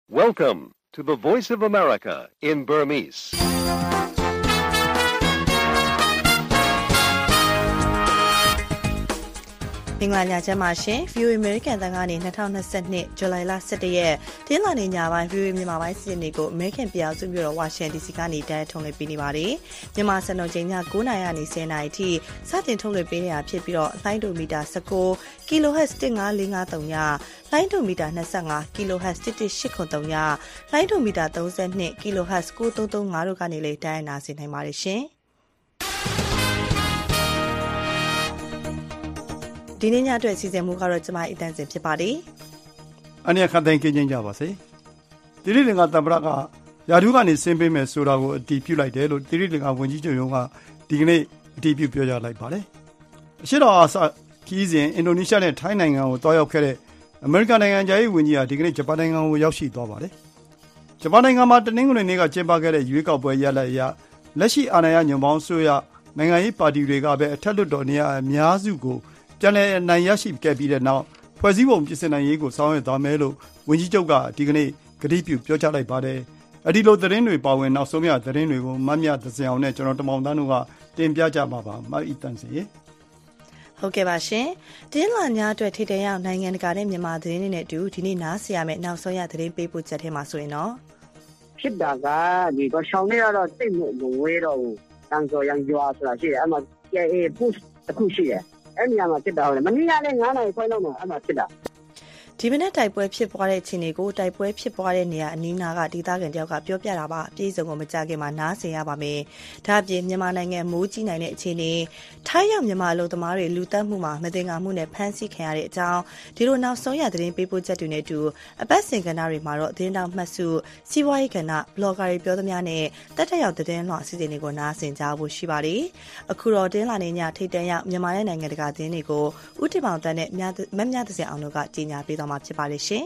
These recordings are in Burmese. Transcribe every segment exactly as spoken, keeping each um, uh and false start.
Welcome to the Voice of America in Burmese. ။မင်္ဂလာညချမ်းပါရှင်။ ဗီ အို အေ American တန်ကနေ၂၀၂၂ဇူလိုင်လ၁၁ရက်တင်းလာနေညပိုင်း ဗီ အို အေ မြန်မာပိုင်းစီစဉ်တွေကို American ပြည်အောင်စုမြို့တော် Washington ဒီ စီ ကနေတိုက်ရိုက်ထုတ်လွှင့်ပေးနေပါတယ်။မြန်မာစံတော်ချိန်ည၉နာရီကနေ၁၀နာရီထိစတင်ထုတ်လွှင့်ပေးနေတာဖြစ်ပြီးတော့လိုင်းဒိုမီတာ၁၉ kilohertz တစ်ငါးလေးငါးသုံးညလိုင်းဒိုမီတာ၂၅ kilohertz တစ်တစ်ရှစ်ခုသုံးညလိုင်းဒိုမီတာ၃၂ kilohertz ၉သုံးသုံးငါးတို့ကနေလေတိုက်ရိုက်နားဆင်နိုင်ပါတယ်ရှင်။ဒီနေ့ညအတွက်စီစဉ်မှုကတော့ကျမအတန်းစင်ဖြစ်ပါတယ်။အနေအခသိန်းကင်းချင်းကြပါစေ။တိရိလင်္ကာသမ္မတကယာဒူးကနေဆင်းပေးမယ်ဆိုတာကိုအတည်ပြုလိုက်တယ်လို့တိရိလင်္ကာဝန်ကြီးချုပ်ရုံးကဒီကနေ့အတည်ပြုပြောကြားလိုက်ပါတယ်။အရှေ့တော်အာရှခီးစဉ်အင်ဒိုနီးရှားနဲ့ထိုင်းနိုင်ငံကိုတွားရောက်ခဲ့တဲ့အမေရိကန်နိုင်ငံသားရေးဝန်ကြီးဟာဒီကနေ့ဂျပန်နိုင်ငံကိုရောက်ရှိသွားပါတယ်။ဂျပန်နိုင်ငံမှာတနင်္ဂနွေနေ့ကကျင်းပခဲ့တဲ့ရွေးကောက်ပွဲရလဒ်အရလက်ရှိအာဏာရညွန့်ပေါင်းအစိုးရနိုင်ငံရေးပါတီတွေကပဲအထက်လွှတ်တော်နေရာအများစုကိုပြန်လည်နိုင်ရရှိခဲ့ပြီးတဲ့နောက်ဖွဲ့စည်းပုံပြင်ဆင်နိုင်ရေးကိုဆောင်ရွက်သွားမယ်လို့ဝန်ကြီးချုပ်ကဒီကနေ့ကတိပြုပြောကြားလိုက်ပါတယ်။အဲဒီလိုသတင်းတွေပါဝင်နောက်ဆုံးရသတင်းတွေကိုမမြသစင်အောင်နဲ့ကျွန်တော်တမောင်တန်းတို့ကတင်ပြကြပါပါမအီတန်စီရေ။ဟုတ်ကဲ့ပါရှင်။တင်းလာညအတွက်ထိတဲ့ရောက်နိုင်ငံတကာနဲ့မြန်မာသတင်းတွေနဲ့အတူဒီနေ့နားဆင်ရမယ့်နောက်ဆုံးရသတင်းပေးပို့ချက်ထဲမှာဆိုရင်တော့ဖြစ်တာကဒီကရှောင်းနေရတော့စိတ်မဝဲတော့ဘူး။တန်စော်ရန်ကြွားဆိုတာရှိတယ်။အမှကျေအေး push တစ်ခုရှိတယ်။အဲ့ဒီမှာဖြစ်တာဟုတ်တယ်မနေ့ကလည်း9နာရီခွဲလောက်မှာအဲ့မှာဖြစ်တာဒီမနေ့တိုက်ပွဲဖြစ်ပွားတဲ့ချိန်တွေကိုတိုက်ပွဲဖြစ်ပွားတဲ့နေရာအနီးနားကဒေသခံတယောက်ကပြောပြတာပါအပြည့်စုံကိုမကြခင်မှာနားဆင်ရပါမယ်ဒါအပြင်မြန်မာနိုင်ငံမိုးကြီးနိုင်တဲ့အခြေအနေထိုင်းရောက်မြန်မာလူသမားတွေလူတက်မှုမှာမတင်ငါမှုနဲ့ဖမ်းဆီးခံရတဲ့အကြောင်းဒီလိုနောက်ဆုံးရသတင်းပေးပို့ချက်တွေနဲ့အတူအပတ်စဉ်ကဏ္ဍတွေမှာတော့သတင်းတောက်မှတ်စုစီးပွားရေးကဏ္ဍဘလော့ဂါတွေပြောသမျှနဲ့တက်တက်ရောက်သတင်းလွှာအစီအစဉ်တွေကိုနားဆင်ကြဖို့ရှိပါတယ်အခုတော့တင်းလာနေညထိတ်တန့်ရောက်မြန်မာနိုင်ငံတကာသတင်းတွေကိုဦးတင်မောင်တန်းနဲ့မမြသစင်အောင်တို့ကကြီးညာပေးသွားမှာဖြစ်ပါတယ်ရှင်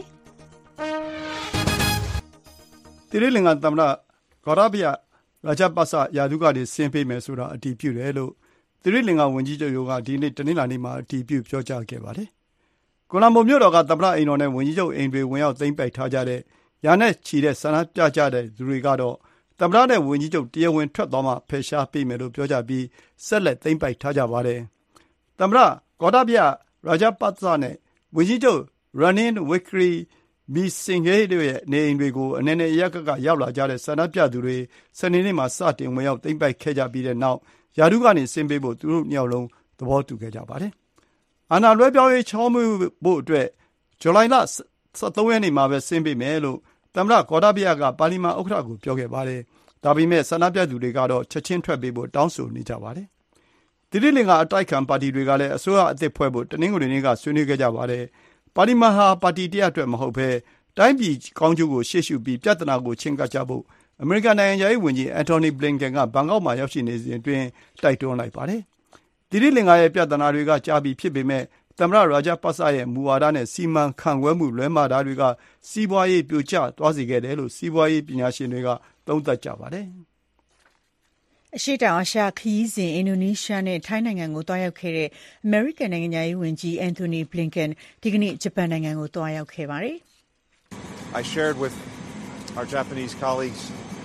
။တိရိလင်္ကာသမ္မတဂေါရဘယရာဂျပတ်စယာဒူးကနေဆင်းပေးမယ်ဆိုတာအတည်ပြုတယ်လို့တိရိလင်္ကာဝန်ကြီးချုပ်ရုံးကဒီနေ့တနင်္လာနေ့မှာအတည်ပြုပြောကြားခဲ့ပါတယ်။ကိုလံဘိုမြို့တော်ကသမ္မတအိမ်တော်နဲ့ဝန်ကြီးချုပ်အိမ်တွေဝင်ရောက်သိမ်းပိုက်ထားကြတဲ့ရာနဲ့ချီတဲ့ဆန္ဒပြကြတဲ့သူတွေကတော့သမ္မတနဲ့ဝန်ကြီးချုပ်တရားဝင်ထွက်သွားမှဖယ်ရှားပေးမယ်လို့ပြောကြပြီးဆက်လက်သိမ်းပိုက်ထားကြပါတယ်။သမ္မတဂေါရဘယရာဂျပတ်စနဲ့ဝန်ကြီးချုပ်Ranil Wickremesinghe တို့ရဲ့နေအိမ်တွေကိုအနေနဲ့အရက်ကကရောက်လာကြတဲ့ဆန္ဒပြသူတွေစနေနေ့မှာစတင်ဝင်ရောက်သိမ်းပိုက်ခဲ့ကြပြီးတဲ့နောက်ယာဒူးကနေဆင်းပေးဖို့သူတို့နှစ်ယောက်လုံးသဘောတူခဲ့ကြပါတယ်။အာဏာလွှဲပြောင်းရေးချောမွေ့ဖို့အတွက်ဇူလိုင်လ၁၃ရက်နေ့မှာပဲဆင်းပေးမယ်လို့သမ္မတဂေါရဘယကပါလီမန်ဥက္ကဋ္ဌကိုပြောခဲ့ပါတယ်။ဒါပေမဲ့ဆန္ဒပြသူတွေကတော့ချက်ချင်းထွက်ပေးဖို့တောင်းဆိုနေကြပါတယ်။တိရိလင်္ကာအတိုက်ခံပါတီတွေကလည်းအစိုးရအသစ်ဖွဲ့ဖို့တနင်္ဂနွေနေ့ကဆွေးနွေးခဲ့ကြပါတယ်။ပါလီမန်ဟာပါတီတရအတွက်မဟုတ်ဘဲတိုင်းပြည်ကောင်းကျိုးကိုရှေ့ရှုပြီးပြဿနာကိုချင်းကပ်ကြဖို့အမေရိကန်နိုင်ငံရေးဝန်ကြီးအန်တိုနီဘလင်ကန်ကဘန်ကောက်မှာရောက်ရှိနေစဉ်အတွင်းတိုက်တွန်းလိုက်ပါတယ်။တိရိလင်္ကာရဲ့ပြဿနာတွေကကြာပြီဖြစ်ပေမဲ့သမ္မတရာဂျပတ်စရဲ့မူဝါဒနဲ့စီမံခန့်ခွဲမှုလွဲမှားတာတွေကစီးပွားရေးပြိုကျသွားစေခဲ့တယ်လို့စီးပွားရေးပညာရှင်တွေကသုံးသပ်ကြပါတယ်။အရှေ့တောင်အာရှခရီးစဉ်အင်ဒိုနီးရှားနဲ့ထိုင်းနိုင်ငံကိုတွားရောက်ခဲ့တဲ့အမေရိကန်နိုင်ငံသားရေးဝန်ကြီးအန်တိုနီဘလင်ကန်ဒီကနေ့ဂျပန်နိုင်ငံကိုတွားရောက်ခဲ့ပါတယ်။ I shared with our Japanese colleagues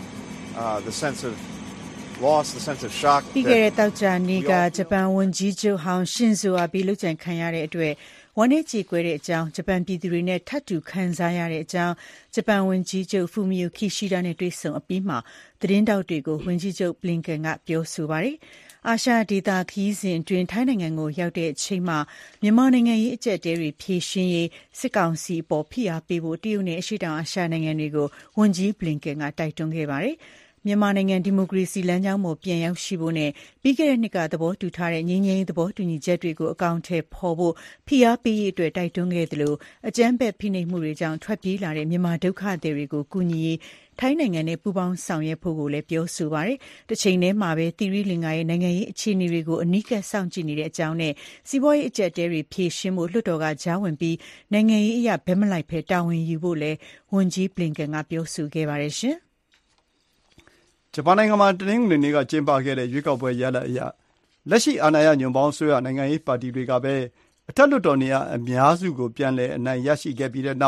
uh, the sense of loss, the sense of shock. ပြီးခဲ့တဲ့တောက်ကြနေ့ကဂျပန်ဝန်ကြီးချုပ်ဟောင်းရှင်ဇိုအာဘေလုပ်ကြံခံရတဲ့အတွက်ဝမ်းနည်းကြေကွဲတဲ့အကြောင်းဂျပန်ပြည်သူတွေနဲ့ထပ်တူခံစားရတဲ့အကြောင်းဂျပန်ဝန်ကြီးချုပ်ဖူမီယိုခီရှိဒါနဲ့တွေ့ဆုံအပြီးမှာသတင်းတောက်တွေကိုဝန်ကြီးချုပ်ဘလင်ကန်ကပြောဆိုပါတယ်။အာရှဒေသခီးစဉ်အတွင်းထိုင်းနိုင်ငံကိုရောက်တဲ့အချိန်မှာမြန်မာနိုင်ငံရေးအကျပ်တဲတွေဖြေရှင်းရေးစစ်ကောင်စီအပေါ်ဖိအားပေးဖို့တရုတ်နဲ့အရှေ့တောင်အာရှနိုင်ငံတွေကိုဝန်ကြီးဘလင်ကန်ကတိုက်တွန်းခဲ့ပါတယ်။မြန်မာနိုင်ငံဒီမိုကရေစီလမ်းကြောင်းပေါ်ပြန်ရောက်ရှိဖို့နဲ့ပြီးခဲ့တဲ့နှစ်ကသဘောတူထားတဲ့ငြိမ်းချမ်းရေးသဘောတူညီချက်တွေကိုအကောင့်ထဲပေါ်ဖို့ဖိအားပေးရေးအတွက်တိုက်တွန်းခဲ့တယ်လို့အကြမ်းဖက်ဖိနှိပ်မှုတွေကြောင့်ထွက်ပြေးလာတဲ့မြန်မာဒုက္ခသည်တွေကိုကူညီရေးထိုင်းနိုင်ငံနဲ့ပူးပေါင်းဆောင်ရွက်ဖို့ကိုလည်းပြောဆိုပါတယ်။တစ်ချိန်တည်းမှာပဲတိရိလင်္ကာရဲ့နိုင်ငံရေးအခြေအနေတွေကိုအနီးကပ်စောင့်ကြည့်နေတဲ့အကြောင်းနဲ့စီးပွားရေးအကျပ်တဲတွေဖြေရှင်းဖို့လွှတ်တော်ကကြားဝင်ပြီးနိုင်ငံရေးအရာဘက်မလိုက်ဖဲတာဝန်ယူဖို့လည်းဝန်ကြီးဘလင်ကန်ကပြောဆိုခဲ့ပါတယ်ရှင်။ဂျပန်နိုင်ငံမှာတနင်္ဂနွေနေ့ကကျင်းပခဲ့တဲ့ရွေးကောက်ပွဲရလဒ်အရလက်ရှိအာဏာရညွန့်ပေါင်းအစိုးရနိုင်ငံရေးပါတီတွေကပဲအထက်လွှတ်တော်နေရာအများစုကိုပြန်လည်အနိုင်ရရှိခဲ့ပြီးတဲ့နောက်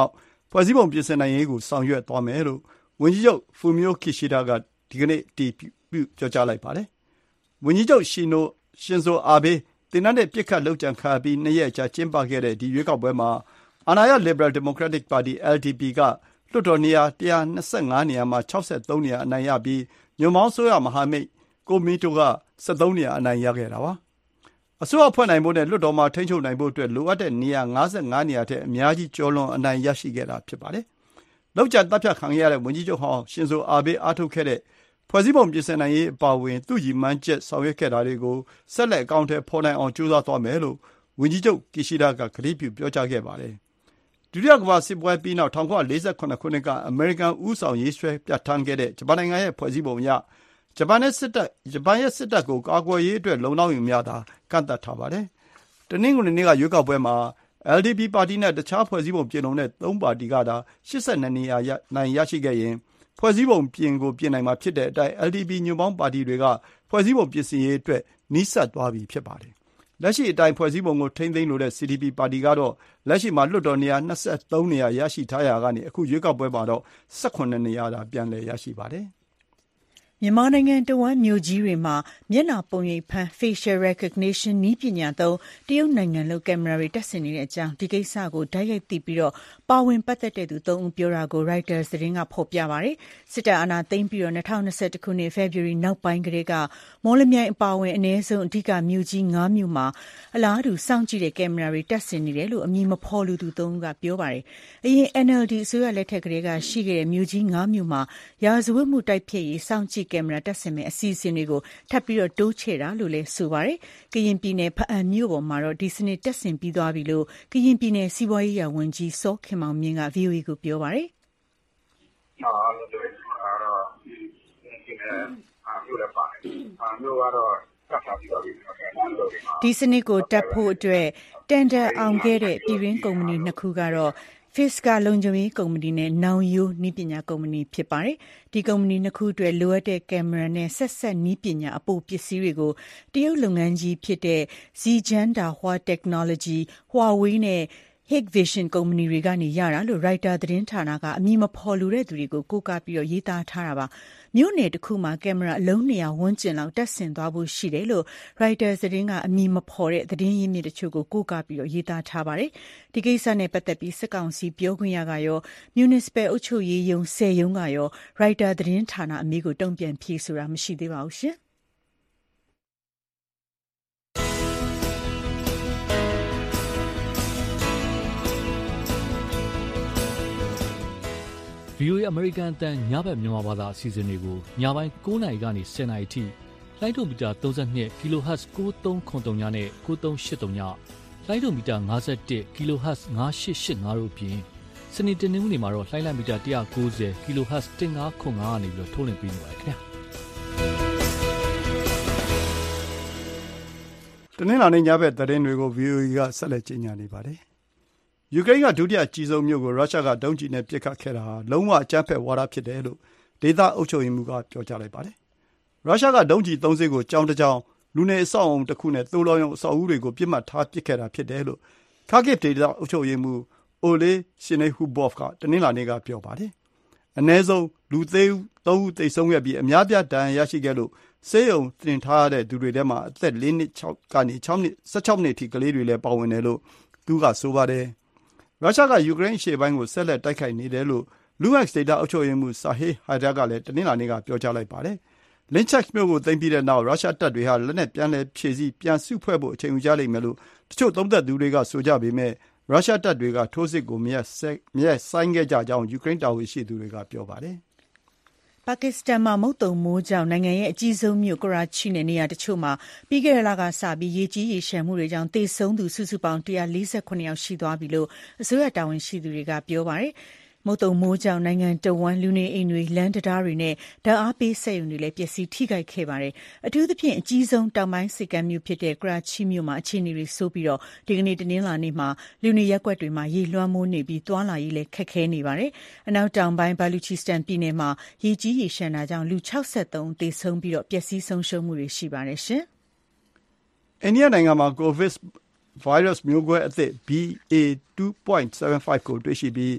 ဖွဲ့စည်းပုံပြင်ဆင်နိုင်ရေးကိုဆောင်ရွက်သွားမယ်လို့ဝန်ကြီးချုပ်ဖူမီယိုခီရှီဒါကဒီကနေ့တည်ပြုပြောကြားလိုက်ပါတယ်။ဝန်ကြီးချုပ်ရှင်နိုရှင်ဇိုအာဘေးတင်နန်းနဲ့ပြစ်ခတ်လှုပ်ကြံခါပြီးနှစ်ရက်ကြာကျင်းပခဲ့တဲ့ဒီရွေးကောက်ပွဲမှာအာဏာရ Liberal Democratic Party แอล ดี พี ကလွှတ်တော်နေရာone hundred twenty-fiveနေရာမှာsixty-threeနေရာအနိုင်ရပြီးညွန့်ပေါင်းဆိုရမဟာမိတ်ကိုမီတိုကthirteenနေရာအနိုင်ရခဲ့တာပါ။အစိုးရဖွဲ့နိုင်ဖို့နဲ့လွှတ်တော်မှာထိန်းချုပ်နိုင်ဖို့အတွက်လိုအပ်တဲ့နေရာfifty-fiveနေရာထက်အများကြီးကျော်လွန်အနိုင်ရရှိခဲ့တာဖြစ်ပါတယ်။လောက်ကျန်တပ်ဖြတ်ခံရတဲ့ဝန်ကြီးချုပ်ဟောင်းရှင်ဇိုအာဘေးအားထုတ်ခဲ့တဲ့ဖွဲ့စည်းပုံပြင်ဆင်နိုင်ရေးအပါအဝင်သူ့ရည်မှန်းချက်ဆောင်ရွက်ခဲ့တာတွေကိုဆက်လက်အကောင့်ထဲပေါ်နိုင်အောင်ကြိုးစားသွားမယ်လို့ဝန်ကြီးချုပ်ကီရှီဒါကကတိပြုပြောကြားခဲ့ပါတယ်။ဒုတိယကမ္ဘာစစ်ပွဲပြီးနောက်nineteen forty-sevenခုနှစ်ကအမေရိကန်ဦးဆောင်ရေးဆွဲပြဋ္ဌာန်းခဲ့တဲ့ဂျပန်နိုင်ငံရဲ့ဖွဲ့စည်းပုံအရဂျပန်ရဲ့စစ်တပ်ဂျပန်ရဲ့စစ်တပ်ကိုကာကွယ်ရေးအတွက်လုံလောက်ရင်များသာကန့်သတ်ထားပါတယ်။တနင်္ဂနွေနေ့ကရွေးကောက်ပွဲမှာ แอล ดี พี ပါတီနဲ့တခြားဖွဲ့စည်းပုံပြင်လုံတဲ့သုံးပါတီကသာeighty-twoနေရာနိုင်ရရှိခဲ့ရင်ဖွဲ့စည်းပုံပြင်ကိုပြင်နိုင်မှာဖြစ်တဲ့အတိုင်း แอล ดี พี ညွန့်ပေါင်းပါတီတွေကဖွဲ့စည်းပုံပြင်ဆင်ရေးအတွက်နီးစပ်သွားပြီဖြစ်ပါတယ်။လက်ရှိအတိုင်းဖွဲ့စည်းပုံကိုထိန်းသိမ်းလိုတဲ့ စီ ဒီ ပီ ပါတီကတော့လက်ရှိမှာလွှတ်တော်နေရာtwenty-threeနေရာရရှိထားရာကနေအခုရွေးကောက်ပွဲမှာတော့eighteenနေရာသာပြန်လည်ရရှိပါတယ်။မြန်မာနိုင်ငံတဝန်းမြို့ကြီးတွေမှာမျက်နှာပုံရိပ်ဖမ်း facial recognition နည်းပညာသုံးတရုတ်နိုင်ငံလုပ်ကင်မရာတွေတပ်ဆင်နေတဲ့အကြောင်းဒီကိစ္စကိုတိုက်ရိုက်သိပြီးတော့ပါဝင်ပတ်သက်တဲ့သူသုံးဦးပြောတာကို Reuters သတင်းကဖော်ပြပါတယ်။စစ်တပ်အာဏာသိမ်းပြီးတော့twenty twenty-oneခုနှစ် February နောက်ပိုင်းကတည်းကမော်လမြိုင်အပါအဝင်အနည်းဆုံးအဓိကမြို့ကြီးfiveမြို့မှာအလားတူစောင့်ကြည့်တဲ့ကင်မရာတွေတပ်ဆင်နေတယ်လို့အမည်မဖော်လူသူသုံးဦးကပြောပါတယ်။အရင် N L D အစိုးရလက်ထက်ကတည်းကရှိခဲ့တဲ့မြို့ကြီးfiveမြို့မှာရာဇဝတ်မှုတိုက်ဖျက်ရေးစောင့်ကြည့်ကင်မရာတပ်ဆင်မဲ့အစီအစဉ်တွေကိုထပ်ပြီးတော့တိုးချဲ့တာလို့လည်းဆိုပါတယ်။ကရင်ပြည်နယ်ဖအံမြို့ပေါ်မှာတော့ဒီစနစ်တပ်ဆင်ပြီးသွားပြီလို့ကရင်ပြည်နယ်စီးပွားရေးရာဝန်ကြီးစောခင်မောင်မြင့်က V O A ကိုပြောပါတယ်။အားလုံးတွေအားတော့ဒီဒီနဲ့အားမျိုးလည်းပါတယ်။အားမျိုးကတော့တပ်ထားပြီးတော့ဒီဒီစနစ်ကိုတပ်ဖို့အတွက်တန်တာအောင်ခဲ့တဲ့ပြည်တွင်းကုမ္ပဏီနှစ်ခုကတော့Fisker လုံခြုံရေးကုမ္ပဏီနဲ့နောင်ရိုးနည်းပညာကုမ္ပဏီဖြစ်ပါတယ်။ဒီကုမ္ပဏီနှစ်ခုအတွက်လိုအပ်တဲ့ကင်မရာနဲ့ဆက်ဆက်နည်းပညာအပိုပစ္စည်းတွေကိုတရုတ်လုပ်ငန်းကြီးဖြစ်တဲ့ Zhejiang Hua Technology, Huawei နဲ့ Hikvision ကုမ္ပဏီတွေကနေရတာလို့ Reuters သတင်းဌာနကအမည်မဖော်လိုတဲ့သူတွေကိုကိုးကားပြီးတော့ရေးသားထားတာပါ။မြို့နယ်တစ်ခုမှာကင်မရာအလုံးtwo hundredဝန်းကျင်လောက်တပ်ဆင်သွားဖို့ရှိတယ်လို့ Reuters သတင်းကအမည်မဖော်တဲ့သတင်းရင်းမြစ်တချို့ကိုကိုးကားပြီးတော့ရေးသားထားပါတယ်။ဒီကိစ္စနဲ့ပတ်သက်ပြီးစစ်ကောင်စီပြောခွင့်ရကရော Municipal အုပ်ချုပ်ရေးယုံtenရုံးကရော Reuters သတင်းဌာနအမည်ကိုတုံ့ပြန်ဖြေဆိုတာမရှိသေးပါဘူးရှင်။ V O A အမေရိကန်အသံညဘက်မြန်မာဘာသာအစီအစဉ်တွေကိုညပိုင်းnineနာရီကနေtenနာရီထိလိုင်းဒိုမီတာthirty-two ကီလိုဟတ်၉၃၇၃ညနဲ့၉၃၈၃ညလိုင်းဒိုမီတာfifty-oneကီလိုဟတ်၅၈၈၅တို့ပြင်စနေတနင်္ဂနွေမှာတော့လိုင်းလံမီတာone ninetyကီလိုဟတ်fifteen hundredကနေပြီးတော့ထုတ်လွှင့်ပေးနေပါတယ်ခင်ဗျာတနင်္လာနေ့ညဘက်သတင်းတွေကို V O A ကဆက်လက်ကြီးညာနေပါတယ်ယူကရိန်းကဒုတိယအကြီးဆုံးမြို့ကိုရုရှားကဒုံးကျည်နဲ့ပစ်ခတ်ခဲ့တာဟာလုံးဝအကြမ်းဖက်ဝါဒဖြစ်တယ်လို့ဒေသအုပ်ချုပ်ရေးမှူးကပြောကြားလိုက်ပါတယ်။ရုရှားကဒုံးကျည်သုံးစင်းကိုကြောင်းတစ်ကြောင်းလူနေအဆောက်အုံတစ်ခုနဲ့သို့လောရုံအဆောက်အဦတွေကိုပြစ်မှတ်ထားပစ်ခဲ့တာဖြစ်တယ်လို့ Kharkiv ဒေသအုပ်ချုပ်ရေးမှူး Oleh Syniehubov ကတနင်္လာနေ့ကပြောပါတယ်။အနည်းဆုံးလူသေးသုံးဦးသေဆုံးခဲ့ပြီးအများပြားဒဏ်ရာရရှိခဲ့လို့ဆေးရုံတင်ထားတဲ့သူတွေထဲမှာအသက်fourနှစ်ကနေsixနှစ်sixteenနှစ်ထိကလေးတွေလည်းပါဝင်တယ်လို့သူကဆိုပါတယ်။ရုရှားကယူကရိန်းအရှေ့ပိုင်းကိုဆက်လက်တိုက်ခိုက်နေတယ်လို့ Luhansk ဒေသအုပ်ချုပ်ရေးမှူး Serhiy Haidai ကလည်းတနင်္လာနေ့ကပြောကြားလိုက်ပါတယ်။ Lysychansk မြို့ကိုသိမ်းပြီးတဲ့နောက်ရုရှားတပ်တွေဟာလက်နက်ပြန်လည်ဖြည့်ဆည်းပြန်စုဖွဲ့ဖို့အချိန်ယူကြလိမ့်မယ်လို့တချို့သုံးသပ်သူတွေကဆိုကြပေမဲ့ရုရှားတပ်တွေကထိုးစစ်ကိုမရပ်ဆိုင်းခဲ့ကြကြောင်းယူကရိန်းတာဝန်ရှိသူတွေကပြောပါတယ်။ပါကစ္စတန်မှာမုတ်သုန်မိုးကြောင့်နိုင်ငံရဲ့အကြီးဆုံးမြို့ကရာချီနဲ့နေရာတချို့မှာပြီးခဲ့တဲ့လကစပြီးရေကြီးရေလျှံမှုတွေကြောင့်သေဆုံးသူစုစုပေါင်းone hundred forty-sevenယောက်ရှိသွားပြီလို့အစိုးရတာဝန်ရှိသူတွေကပြောပါတယ်။မုတ်သုန်မိုးကြောင့်နိုင်ငံတဝန်းလူနေအိမ်တွေလမ်းတံတားတွေနဲ့ဓာတ်အားပေးစက်ရုံတွေလည်းပျက်စီးထိခိုက်ခဲ့ပါတယ်။အထူးသဖြင့်အကြီးဆုံးတောင်ပိုင်းဆိပ်ကမ်းမြို့ဖြစ်တဲ့ကရာချီမြို့မှာအခြေအနေတွေဆိုးပြီးတော့ဒီကနေ့တနင်္လာနေ့မှာလူနေရပ်ကွက်တွေမှာရေလွှမ်းမိုးနေပြီးသွားလာရေးလည်းခက်ခဲနေပါတယ်။အနောက်တောင်ပိုင်းဘာလူချီစတန်ပြည်နယ်မှာရေကြီးရေလျှံတာကြောင့်လူsixty-threeဦးသေဆုံးပြီးတော့ပျက်စီးဆုံးရှုံးမှုတွေရှိပါတယ်ရှင်။အိန္ဒိယနိုင်ငံမှာကိုဗစ်ဗိုင်းရပ်စ်မျိုးကွဲအသစ် B A two point seven five ကိုတွေ့ရှိပြီး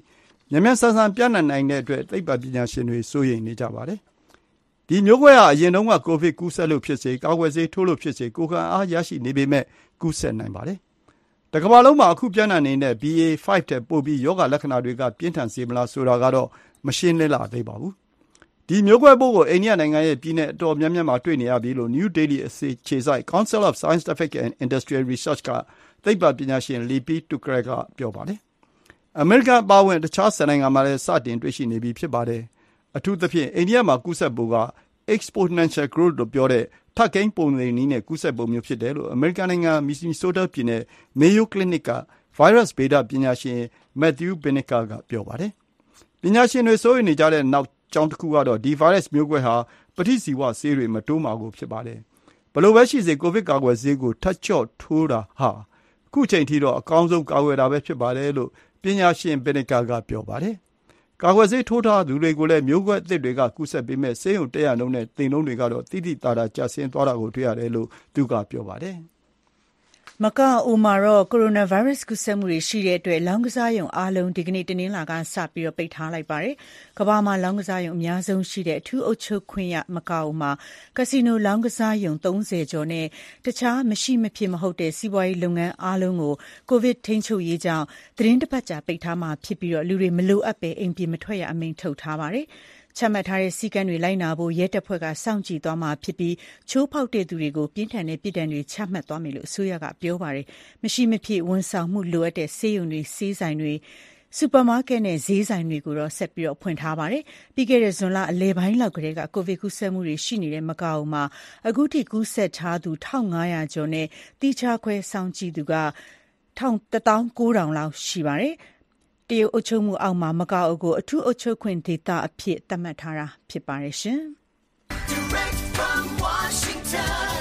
မြန်မြန်ဆန်ဆန်ပြန့်နှံ့နိုင်တဲ့အတွက်သိပ္ပံပညာရှင်တွေစိုးရိမ်နေကြပါတယ်။ဒီမျိုးကွဲဟာအရင်တုန်းကကိုဗစ်ကူးစက်လို့ဖြစ်စေကာကွယ်ဆေးထိုးလို့ဖြစ်စေကိုယ်ခံအားရရှိနေပေမဲ့ကူးစက်နိုင်ပါတယ်။တကမ္ဘာလုံးမှာအခုပြန့်နှံ့နေတဲ့ ဘီ အေ ဖိုက် တဲ့ပို့ပြီးရောဂါလက္ခဏာတွေကပြင်းထန်စေမလားဆိုတာကတော့မရှင်းလင်းလာသေးပါဘူး။ဒီမျိုးကွဲပိုးကိုအိန္ဒိယနိုင်ငံရဲ့ပြည်နယ်အတော်များများမှာတွေ့နေရပြီလို့ New Delhi အခြေစိုက် Council of Scientific and Industrial Research ကသိပ္ပံပညာရှင် Lipi Thukral ကပြောပါတယ်။အမေရိကန်အပါအဝင်တခြားဆယ်နိုင်ငံမှာလည်းစတင်တွေ့ရှိနေပြီဖြစ်ပါတယ်။အထူးသဖြင့်အိန္ဒိယမှာကူးစက်ပုံက exponential growth လို့ပြောတဲ့ထပ်ကိန်းပုံစံနည်းနဲ့ကူးစက်ပုံမျိုးဖြစ်တယ်လို့အမေရိကန်နိုင်ငံမီနီဆိုးတားပြည်နယ် Mayo Clinic က virus ဗေဒပညာရှင် Matthew Binnicker ကပြောပါတယ်။ပညာရှင်တွေစိုးရိမ်နေကြတဲ့နောက်ကြောင်းတစ်ခုကတော့ဒီ virus မျိုးကွဲဟာပဋိဇီဝဆေးတွေမတိုးမှာကိုဖြစ်ပါတယ်။ဘလို့ပဲရှိစေကိုဗစ်ကာကွယ်ဆေးကိုထပ်ချော့ထိုးတာဟာအခုချိန်ထိတော့အကောင်းဆုံးကာကွယ်တာပဲဖြစ်ပါတယ်လို့ပညာရှင် Binnicker ကပြောပါတယ်။ကာကွယ်ဆေးထိုးထားသူတွေကိုလည်းမျိုးကွဲအသစ်တွေကကူးစက်ပေမဲ့ဆေးရုံတက်ရနှုန်းနဲ့သေနှုန်းတွေကတော့တိတိတာတာကျဆင်းသွားတာကိုတွေ့ရတယ်လို့သူကပြောပါတယ်။မကာအိုမှာတော့ကိုရိုနာဗိုင်းရပ်စ်ကူးစက်မှုတွေရှိတဲ့အတွက်လောင်းကစားရုံအားလုံးဒီကနေ့တနင်္လာကစပြီးပိတ်ထားလိုက်ပါတယ်။ကမ္ဘာမှာလောင်းကစားရုံအများဆုံးရှိတဲ့အထူးအုပ်ချုပ်ခွင့်ရမကာအိုမှာကက်စီနိုလောင်းကစားရုံသုံးဆယ်ကျော်နဲ့တခြားမရှိမဖြစ်မဟုတ်တဲ့စီးပွားရေးလုပ်ငန်းအားလုံးကိုကိုဗစ်ထိန်းချုပ်ရေးကြောင့်သတင်းတစ်ပတ်ကြာပိတ်ထားမှာဖြစ်ပြီးလူတွေမလိုအပ်ဘဲအိမ်ပြင်မထွက်ရအမိန့်ထုတ်ထားပါတယ်။ချမှတ်ထားတဲ့စည်းကမ်းတွေလိုက်နာဖို့ရဲတပ်ဖွဲ့ကစောင့်ကြည့်သွားမှာဖြစ်ပြီးချိုးဖောက်တဲ့သူတွေကိုပြင်းထန်တဲ့ပြည်ဒဏ်တွေချမှတ်သွားမယ်လို့အစိုးရကပြောပါတယ်။မရှိမဖြစ်ဝန်ဆောင်မှုလိုအပ်တဲ့ဆေးရုံတွေဆေးဆိုင်တွေစူပါမားကတ်နဲ့ဈေးဆိုင်တွေကိုတော့ဆက်ပြီးဖွင့်ထားပါတယ်။ပြီးခဲ့တဲ့ဇွန်လအလယ်ပိုင်းလောက်ကတည်းကကိုဗစ်ကူးစက်မှုတွေရှိနေတဲ့မကာအိုမှာအခုထိကူးစက်ထားသူ၁၅၀၀ကျော်နဲ့တိကျခွဲစောင့်ကြည့်သူက၁၉၀၀၀လောက်ရှိပါတယ်။တရုတ်အုပ်ချုပ်မှုအောက်မှာမကာအိုကိုအထူးအုပ်ချုပ်ခွင့်ဒေသအဖြစ်သတ်မှတ်ထားတာဖြစ်ပါတယ်ရှင်။ Direct from Washington,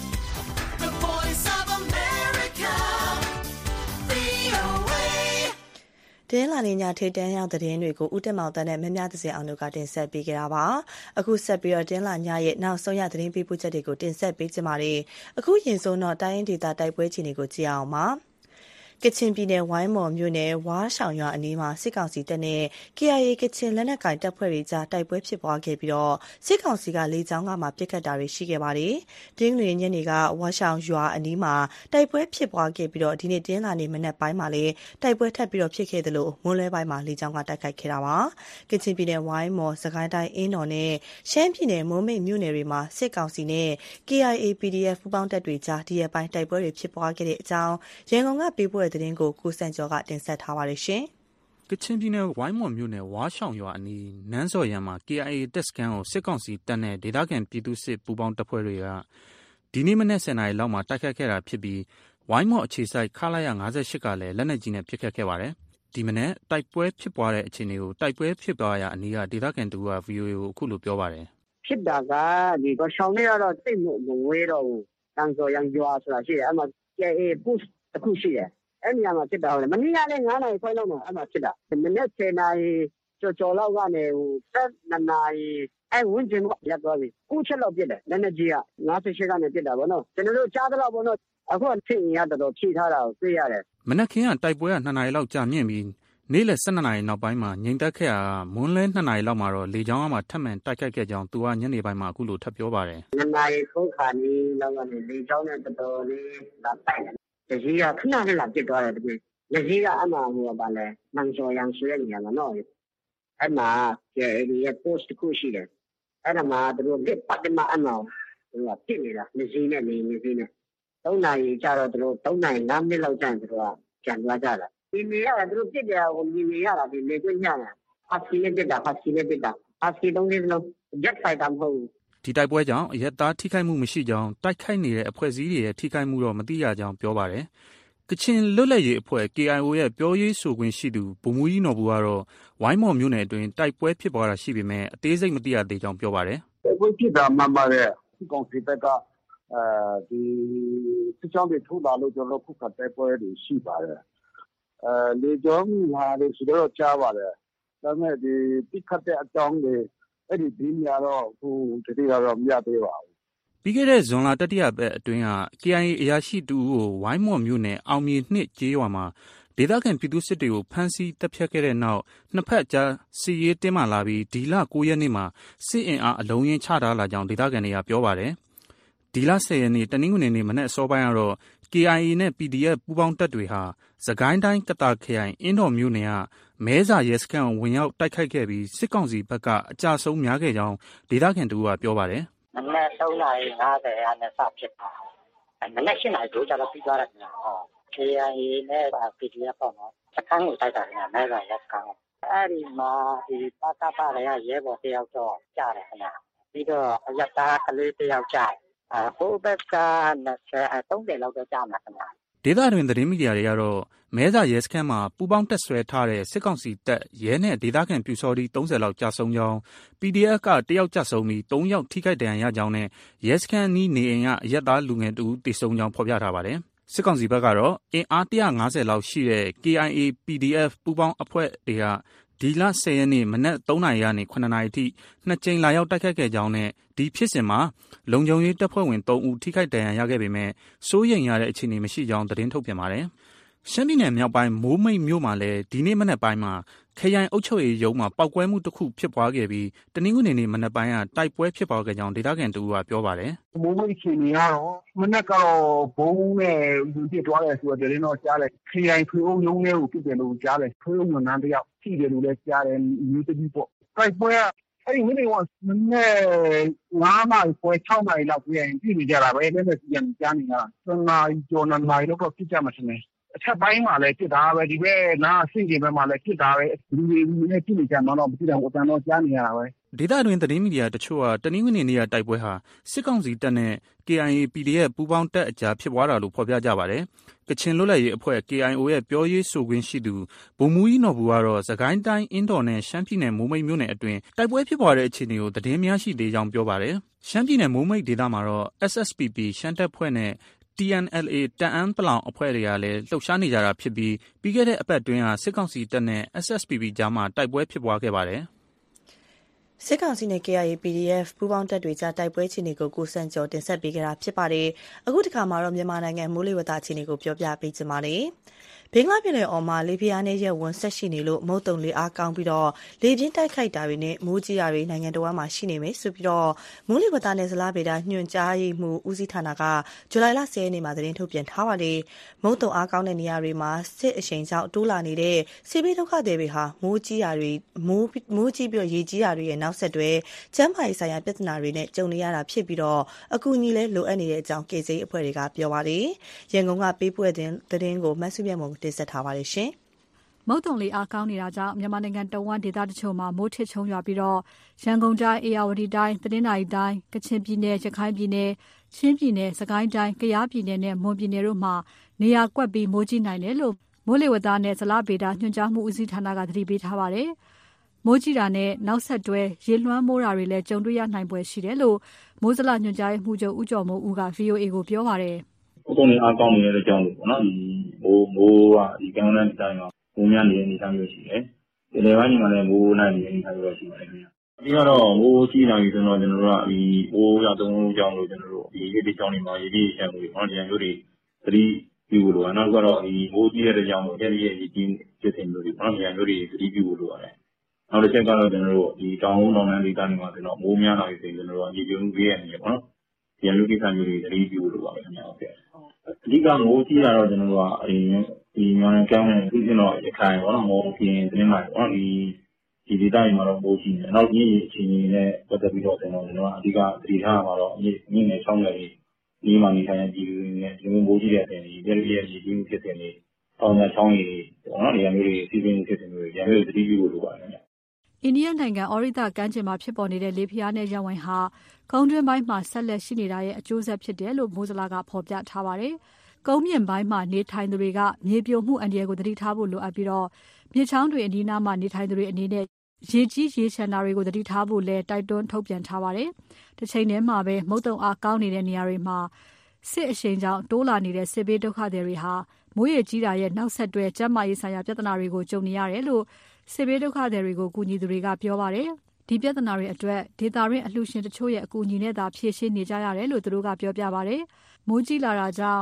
the voice of America, ဗွီအိုအေတင်းလာနေညထိတ်တန်းရောက်တဲ့သတင်းတွေကိုဦးတက်မောင်တန်းနဲ့မမြသစင်အောင်တို့ကတင်ဆက်ပေးကြတာပါ။အခုဆက်ပြီးတော့တင်းလာညရဲ့နောက်ဆုံးရသတင်းပေးပို့ချက်တွေကိုတင်ဆက်ပေးကြပါမယ်။အခုရင်ဆုံးတော့တိုင်းရင်းဒေသတိုက်ပွဲအခြေအနေကိုကြည့်အောင်ပါ။ကချင်ပြည်နယ်ဝိုင်းမော်မြို့နယ်ဝါးဆောင်ရွာအနီးမှာစစ်ကောင်စီတပ်နဲ့ ကေ အိုင် အေ ကချင်လက်နက်ကိုင်တပ်ဖွဲ့တွေကြားတိုက်ပွဲဖြစ်ပွားခဲ့ပြီးတော့စစ်ကောင်စီကလေကြောင်းကမှပစ်ခတ်တာတွေရှိခဲ့ပါတယ်။တင်းငွေညနေကဝါးဆောင်ရွာအနီးမှာတိုက်ပွဲဖြစ်ပွားခဲ့ပြီးတော့ဒီနေ့တင်းလာနေမနက်ပိုင်းမှာလည်းတိုက်ပွဲထပ်ပြီးတော့ဖြစ်ခဲ့တယ်လို့မွန်းလွဲပိုင်းမှာလေကြောင်းကတိုက်ခိုက်ခဲ့တာပါ။ကချင်ပြည်နယ်ဝိုင်းမော်စကိုင်းတိုင်းအင်းတော်နဲ့ရှမ်းပြည်နယ်မိုးမိတ်မြို့နယ်တွေမှာစစ်ကောင်စီနဲ့ ကေ အိုင် အေ ပီ ဒီ အက်ဖ် ပူးပေါင်းတပ်တွေကြားဒီရက်ပိုင်းတိုက်ပွဲတွေဖြစ်ပွားခဲ့တဲ့အကြောင်းရန်ကုန်ကပေးပို့တဲ့သတင်းကိုကိုစံကျော်ကတင်ဆက်ထားပါတယ်ရှင်။ကချင်ပြည်နယ်ဝိုင်းမော်မြို့နယ်ဝါးဆောင်ရွာအနီးနန်းစော်ရံမှာ ကေ အိုင် အေ တပ်စခန်းကိုစစ်ကောင်စီတပ်နဲ့ဒေသခံပြည်သူ့စစ်ပူးပေါင်းတပ်ဖွဲ့တွေကဒီနေ့မနက်၁၀နာရီလောက်မှာတိုက်ခတ်ခဲ့တာဖြစ်ပြီးဝိုင်းမော်အခြေစိုက်ခလာရ၅၈ကလည်းလက်နက်ကြီးနဲ့ပစ်ခတ်ခဲ့ပါတယ်။ဒီမနက်တိုက်ပွဲဖြစ်ပွားတဲ့အခြေအနေကိုတိုက်ပွဲဖြစ်ပွားရာအနီးကဒေသခံတူက ဗွီအိုအေကိုအခုလိုပြောပါတယ်။ဖြစ်တာကဒီတော့ရှောင်းနေရတော့တိတ်မဝဲတော့ဘူး။တန်စော်ရံရွာဆိုတာရှိတယ်။အဲ့မှာ ကေ အိုင် အေ push တစ်ခုရှိတယ်။အဲ့နေရာမှာဖြစ်တာဟုတ်တယ်မနေ့ကလည်းငါးနာရီခွဲလောက်မှာအဲ့မှာဖြစ်တာမနေ့ဆယ်နာရီကျော်ကျော်လောက်ကနေဟိုဆက်နှစ်နာရီအဲ့ဝင်းကျင်ကရပ်သွားပြီခုချက်လောက်ပြစ်တယ်လက်နဲ့ကြီးကငါးဆယ်ရှစ်ကနေပြစ်တာဗောနော်ကျွန်တော်တို့ကြားတော့ဗောနော်အခုဖြစ်ရင်ရတော်တော်ဖြည့်ထားတာကိုသိရတယ်မနက်ခင်းကတိုက်ပွဲကနှစ်နာရီလောက်ကြာမြင့်ပြီးနေ့လယ်၁၂နာရီနောက်ပိုင်းမှာငြိမ်သက်ခဲ့တာမွန်းလဲနှစ်နာရီလောက်မှာတော့လေကြောင်းကမှထပ်မံတိုက်ခိုက်ခဲ့ကြောင်းသူကညနေပိုင်းမှာအခုလိုထပ်ပြောပါတယ်နှစ်နာရီသုံးခါနီးလောက်ကနေလေကြောင်းနဲ့တော်တော်လေးလာတိုက်တယ်တကြီးကခဏနဲ့လာပြစ်သွားတယ်တကယ်လက်ကြီးကအမှဟိုပါလဲနန်စော်ရံဆွေးနေရမှာနော်အဲ့မှာကေ အိုင် အေ ရဲ့ post တစ်ခုရှိတယ်အဲ့ဒါမှာသူတို့လက်ပတ်တယ်မှာအနော်ဟိုကပြစ်နေတာလက်ကြီးနဲ့နေနေကြီးနဲ့သုံးနာရီကြာတော့သူတို့သုံးနာရီ၅မိနစ်လောက်ကြာသူတို့ကကြံသွားကြတာဒီနေရတာသူတို့ပြစ်တယ်ဟိုမြင်နေရတာဒီလေကျွညတာဖတ်စီနဲ့ပြစ်တာဖတ်စီနဲ့ပြစ်တာဖတ်စီသုံးလေးလုံး jet fighter မဟုတ်ဘူးဒီတိုက်ပွဲကြောင့်အရက်သားထိခိုက်မှုမရှိကြောင်းတိုက်ခိုက်နေတဲ့အဖွဲ့အစည်းတွေရဲ့ထိခိုက်မှုတော့မသိရကြောင်းပြောပါတယ်ကချင်လွတ်လပ်ရေးအဖွဲ့ ကေ အိုင် အို ရဲ့ပြောရေးဆိုခွင့်ရှိသူဗိုလ်မှူးကြီးနော်ဘူကတော့ဝိုင်းမော်မြို့နယ်အတွင်းတိုက်ပွဲဖြစ်ပွားတာရှိပေမဲ့အသေးစိတ်မသိရသေးကြောင်းပြောပါတယ်။တိုက်ပွဲဖြစ်တာမှန်ပါတယ်။ဒီကောင်စီဘက်ကအဲဒီစစ်ကြောင်းတွေထိုးလာလို့ကျွန်တော်ခုခတ်တိုက်ပွဲတွေရှိပါတယ်။အဲလေကြောင်းလာလို့ဆိုတော့ကြားပါတယ်။ဒါပေမဲ့ဒီပြစ်ခတ်တဲ့အကြောင်းတွေအဲ့ဒီဒီနေရာတော့ဟိုတတိယတော့မရသေးပါဘူးပြီးခဲ့တဲ့ဇွန်လတတိယပတ်အတွင်းက ကေ အိုင် အေ အရာရှိတူကိုဝိုင်းမော်မြို့နယ်အောင်မြေနှစ်ကျေးရွာမှာဒေသခံပြည်သူစစ်တွေကိုဖမ်းဆီးတပ်ဖြတ်ခဲ့တဲ့နောက်နှစ်ဖက်ကြားစစ်ရေးတင်းမာလာပြီးဒီလ၉ရက်နေ့မှာစစ်အင်အားအလုံးရင်းချထားလာကြောင်းဒေသခံတွေကပြောပါတယ်။ဒီလ၁၀ရက်နေ့တနင်္ဂနွေနေ့မနက်အစောပိုင်းကတော့ ကေအိုင်အေ နဲ့ ပီဒီအက်ဖ် ပူးပေါင်းတပ်တွေဟာစကိုင်းတိုင်းကသာခရိုင်အင်းတော်မြို့နယ်ကမဲစာရဲစခန်းကိုဝင်ရောက်တိုက်ခိုက်ခဲ့ပြီးစစ်ကောင်စီဘက်ကအကြဆုံးများခဲ့ကြောင်းဒေသခံတို့ကပြောပါတယ်။မနက်၃နာရီ၅၀နဲ့စဖြစ်တာ။မနက်၈နာရီတို့ကြတော့ပြီးသွားတယ်ခင်ဗျာ။ ကေအိုင်အေ နဲ့ ပီဒီအက်ဖ် ပေါ့နော်။စခန်းကိုတိုက်တာခင်ဗျာမဲစာရဲစခန်းကို။အဲ့ဒီမှာဒီပကပတွေကရဲဘော်တယောက်တော့ကြားတယ်ခင်ဗျာ။ပြီးတော့အရပ်သားကလေးတယောက်ကြားတယ်။အဲဟိုဘက်က၂၀ ၃၀လောက်တော့ကြားမှာခင်ဗျာ။ဒေသတွင်သတင်းမီဒီယာတွေကတော့မဲစာရဲစခန်းမှာပူပေါင်းတက်ဆွဲထားတဲ့စစ်ကောင်စီတပ်ရဲနဲ့ဒေသခံပြူစောတိ၃၀လောက်ကြာဆုံးကြောင်း ပီဒီအက်ဖ် ကတယောက်ကြာဆုံးပြီး၃ယောက်ထိခိုက်ဒဏ်ရာရကြောင်းနဲ့ရဲစခန်းနီးနေအိမ်ကအရပ်သားလူငယ်တဦးတေဆုံးကြောင်းဖော်ပြထားပါတယ်။စစ်ကောင်စီဘက်ကတော့အင်အား၁၅၀လောက်ရှိတဲ့ ကေအိုင်အေ ပီဒီအက်ဖ် ပူပေါင်းအဖွဲ့တွေကဒီလ၁၀ရက်နေ့မနက်၃နာရီကနေ၇နာရီထိနှစ်ကြိမ်လာရောက်တိုက်ခတ်ခဲ့ကြောင်းနဲ့ဒီဖြစ်စဉ်မှာလုံခြုံရေးတပ်ဖွဲ့ဝင်၃ဦးထိခိုက်ဒဏ်ရာရခဲ့ပေမဲ့စိုးရိမ်ရတဲ့အခြေအနေမရှိကြောင်းသတင်းထုတ်ပြန်ပါတယ်။ရှမ်းပြည်နယ်မြောက်ပိုင်းမိုးမိတ်မြို့မှာလည်းဒီနေ့မနက်ပိုင်းမှာခရိုင်အုပ်ချုပ်ရေးရုံးမှာပောက်ကွဲမှုတစ်ခုဖြစ်ပွားခဲ့ပြီးတနင်္ဂနွေနေ့မနက်ပိုင်းကတိုက်ပွဲဖြစ်ပွားခဲ့ကြောင်းဒေသခံတို့ကပြောပါတယ်။မိုးမိတ်အခြေအနေကတော့မနက်ကတော့ဘုံနဲ့လူပြစ်သွားတယ်ဆိုတဲ့သတင်းတော့ကြားတယ်။ခရိုင်ထွေအုပ်ရုံးလေးကိုပြစ်တယ်လို့ကြားတယ်။ထွေအုပ်ဝန်ထမ်းတယောက်ထိတယ်လို့လည်းကြားတယ်။မျိုးတကြီးပေါ့။တိုက်ပွဲကအဲ့ဒီမိနစ်ကမနေ့၅နာရီခွဲ၆နာရီလောက်ပြန်ပြည်နေကြတာပဲလည်းလည်းပြန်ကြားနေတာ။စနာရီကျော်နာရီတော့ပြစ်ကြမှာရှင်။အထက်ပိုင်းမှာလည်းဖြစ်တာပဲဒီဘက်နားဆင့်ကျင်ဘက်မှာလည်းဖြစ်တာပဲလူတွေနဲ့ပြည်နေကြမှာတော့မဖြစ်တော့အတန်တော့ကြားနေရတာပဲဒေသတွင်သတင်းမီဒီယာတချို့ကတနင်္ဂနွေနေ့ကတိုက်ပွဲဟာစစ်ကောင်စီတပ်နဲ့ ကေအိုင်အေ ပီဒီအက်ဖ် ပူးပေါင်းတပ်အကြားဖြစ်ပွားတာလို့ဖော်ပြကြပါတယ်ကချင်လွတ်လပ်ရေးအဖွဲ့ ကေအိုင်အို ရဲ့ပြောရေးဆိုခွင့်ရှိသူဗိုလ်မှူးကြီးနော်ဘူကတော့စကိုင်းတိုင်းအင်းတော်နဲ့ရှမ်းပြည်နယ်မိုးမိတ်မြို့နယ်အတွင်းတိုက်ပွဲဖြစ်ပွားတဲ့အခြေအနေကိုသတင်းများရှိသေးကြောင်းပြောပါတယ်ရှမ်းပြည်နယ်မိုးမိတ်ဒေသမှာတော့ အက်စ် အက်စ် ပီ ပီ ရှမ်းတပ်ဖွဲ့နဲ့တီ အန် အယ်လ် အေ တအန်းပလောင်အဖွဲ့တွေကလည်းလှုပ်ရှားနေကြတာဖြစ်ပြီးပြီးခဲ့တဲ့အပတ်တွင်းကစစ်ကောင်စီတပ်နဲ့ အက်စ် အက်စ် ပီ ပီ ကြားမှာတိုက်ပွဲဖြစ်ပွားခဲ့ပါတယ်။စစ်ကောင်စီနဲ့ ကေအိုင်အေ ပီဒီအက်ဖ် ပူးပေါင်းတပ်တွေကြားတိုက်ပွဲအခြေအနေကိုကိုစံကျော်တင်ဆက်ပေးခဲ့တာဖြစ်ပါတယ်။အခုတစ်ခါမှာတော့မြန်မာနိုင်ငံမိုးလေဝသအခြေအနေကိုပြောပြပေးချင်ပါတယ်။ဘင်္ဂလားပင်လယ်အော်မှာလေပြင်းအားနည်းရပ်ဝန်းဆက်ရှိနေလို့မုတ်တုံလေအားကောင်းပြီးတော့လေပြင်းတိုက်ခိုက်တာတွေနဲ့မိုးကြီးတာတွေနိုင်ငံတော်မှာရှိနေမယ်ဆိုပြီးတော့မိုးလေဝသနဲ့ဇလားဗေဒညွှန်ကြားရေးမှူးဦးစီးဌာနကဇူလိုင်လ၁၀ရက်နေ့မှာသတင်းထုတ်ပြန်ထားပါတယ်။မုတ်တုံအားကောင်းတဲ့နေရာတွေမှာစစ်အရှိန်ကြောင့်တိုးလာနေတဲ့ဆေးဘေးဒုက္ခတွေတွေဟာမိုးကြီးတာတွေမိုးမိုးကြီးပြီးတော့ရေကြီးတာတွေရဲ့နောက်ဆက်တွဲကျန်းမာရေးဆိုင်ရာပြဿနာတွေနဲ့ကြုံနေရတာဖြစ်ပြီးတော့အကူအညီလည်းလိုအပ်နေတဲ့အကြောင်းကေစိမ်းအဖွဲ့တွေကပြောပါတယ်။ရန်ကုန်ကပေးပို့တဲ့သတင်းကိုမတ်စုမြတ်မုံတင်ဆက်ထားပါတယ်ရှင်။မုတ်တုံလေအားကောင်းနေတာကြောင့်မြန်မာနိုင်ငံတဝန်းဒေသတချို့မှာမိုးထစ်ချုံရွာပြီးတော့ရန်ကုန်တိုင်းအေရဝတီတိုင်းတနင်္သာရီတိုင်းကချင်ပြည်နယ်ရခိုင်ပြည်နယ်ချင်းပြည်နယ်စကိုင်းတိုင်းကယားပြည်နယ်နဲ့မွန်ပြည်နယ်တို့မှာနေရာကွက်ပြီးမိုးကြီးနိုင်တယ်လို့မိုးလေဝသနဲ့ဇလဗေဒညွှန်ကြားမှုဦးစီးဌာနကသတိပေးထားပါတယ်။မိုးကြီးတာနဲ့နောက်ဆက်တွဲရေလွှမ်းမိုးတာတွေလည်းကြုံတွေ့ရနိုင်ပွဲရှိတယ်လို့မိုးဇလညွှန်ကြားမှုချုပ်ဦးကျော်မိုးဦးက ဗီအိုအေ ကိုပြောပါတယ်။မုတ်တုံလေအားကောင်းနေတဲ့အကြောင်းပေါ့နော်ဒီမိုးမိုးကဒီကံလန်းတိုင်းမှာမိုးများနေတဲ့အနေအထားမျိုးရှိတယ်။ဒီလေပိုင်းမှာလည်းမိုးနိုင်နေတဲ့အနေအထားမျိုးရှိပါတယ်ခင်ဗျ။ဒီကတော့မိုးကြီးလာပြီဆိုတော့ကျွန်တော်တို့ကဒီမိုးရသုံးကြောင်းလို့ကျွန်တော်တို့ဒီရေဒီကြောင်းတွေမှာရေဒီရှမ်းတွေပေါ့ဒီမျိုးတွေသတိပြုလို့ရနောက်ကတော့ဒီမိုးကြီးတဲ့ကြောင်းကိုရဲ့ရဲ့ဒီဖြစ်စဉ်မျိုးတွေပေါ့ဒီမျိုးတွေသတိပြုလို့ရတယ်။နောက်တစ်ချက်ကတော့ကျွန်တော်တို့ဒီတောင်ဝန်းတောင်တန်းဒေသတွေမှာဆိုတော့မိုးများလာပြီဆိုရင်ကျွန်တော်တို့ရေပြုံးပေးရနေပေါ့နော်။ဒီမျိုးကိစ္စမျိုးတွေသတိပြုလို့ပါတယ်ခင်ဗျ။ဟုတ်ကဲ့။အဓိကမိုးကြီးတာတော့ကျွန်တော်တို့ကဒီဒီမြန်မာကျောင်းနဲ့ဒီကျွန်တော်ရခိုင်ပေါ့နော်မိုးပြင်းတင်းလာပေါ့ဒီဒီဒေသတွေမှာတော့မိုးကြီးတယ်နောက်ကြီးအခြေအနေနဲ့ပတ်သက်ပြီးတော့ကျွန်တော်ကျွန်တော်အဓိကသတိထားမှာတော့မြင့်မြင့်နဲ့ချောင်းတွေဒီမှာနေထိုင်တဲ့ဒီနဲ့ဒီမိုးကြီးတဲ့အချိန်ကြီးပြည်ရဲ့ကြီးကြီးဖြစ်တဲ့နေတောင်ရချောင်းတွေပေါ့နော်ဒီမျိုးတွေစီးပင်းဖြစ်တဲ့မျိုးတွေရမျိုးသတိပြုလို့ပါတယ်ခင်ဗျအိန္ဒိယနိုင်ငံအော်ရိတာကမ်းခြေမှာဖြစ်ပေါ်နေတဲ့လေပြင်းနဲ့ရပ်ဝန်းဟာကုန်းတွင်းပိုင်းမှာဆက်လက်ရှိနေတာရဲ့အကျိုးဆက်ဖြစ်တယ်လို့မိုးဇလကဖော်ပြထားပါတယ်။ကုန်းမြင့်ပိုင်းမှာနေထိုင်သူတွေကမြေပြိုမှုအန္တရာယ်ကိုသတိထားဖို့လိုအပ်ပြီးတော့မြေချောင်းတွေအနီးနားမှာနေထိုင်သူတွေအနေနဲ့ရေကြီးရေချမ်းတာတွေကိုသတိထားဖို့လည်းတိုက်တွန်းထုတ်ပြန်ထားပါတယ်။တစ်ချိန်တည်းမှာပဲမုတ်တုံအားကောင်းနေတဲ့နေရာတွေမှာစစ်အရှိန်ကြောင့်တိုးလာနေတဲ့စစ်ဘေးဒုက္ခတွေတွေဟာမိုးရေကြီးတာရဲ့နောက်ဆက်တွဲကျန်းမာရေးဆိုင်ရာပြဿနာတွေကိုကြုံနေရတယ်လို့စစ်ဘေးဒုက္ခတွေကိုကူညီသူတွေကပြောပါတယ်။ဒီပြဿနာတွေအတွက်ဒေတာရင်းအလှူရှင်တချို့ရဲ့အကူအညီနဲ့သာဖြေရှင်းနေကြရတယ်လို့သူတို့ကပြောပြပါတယ်။မိုးကြီးလာတာကြောင့်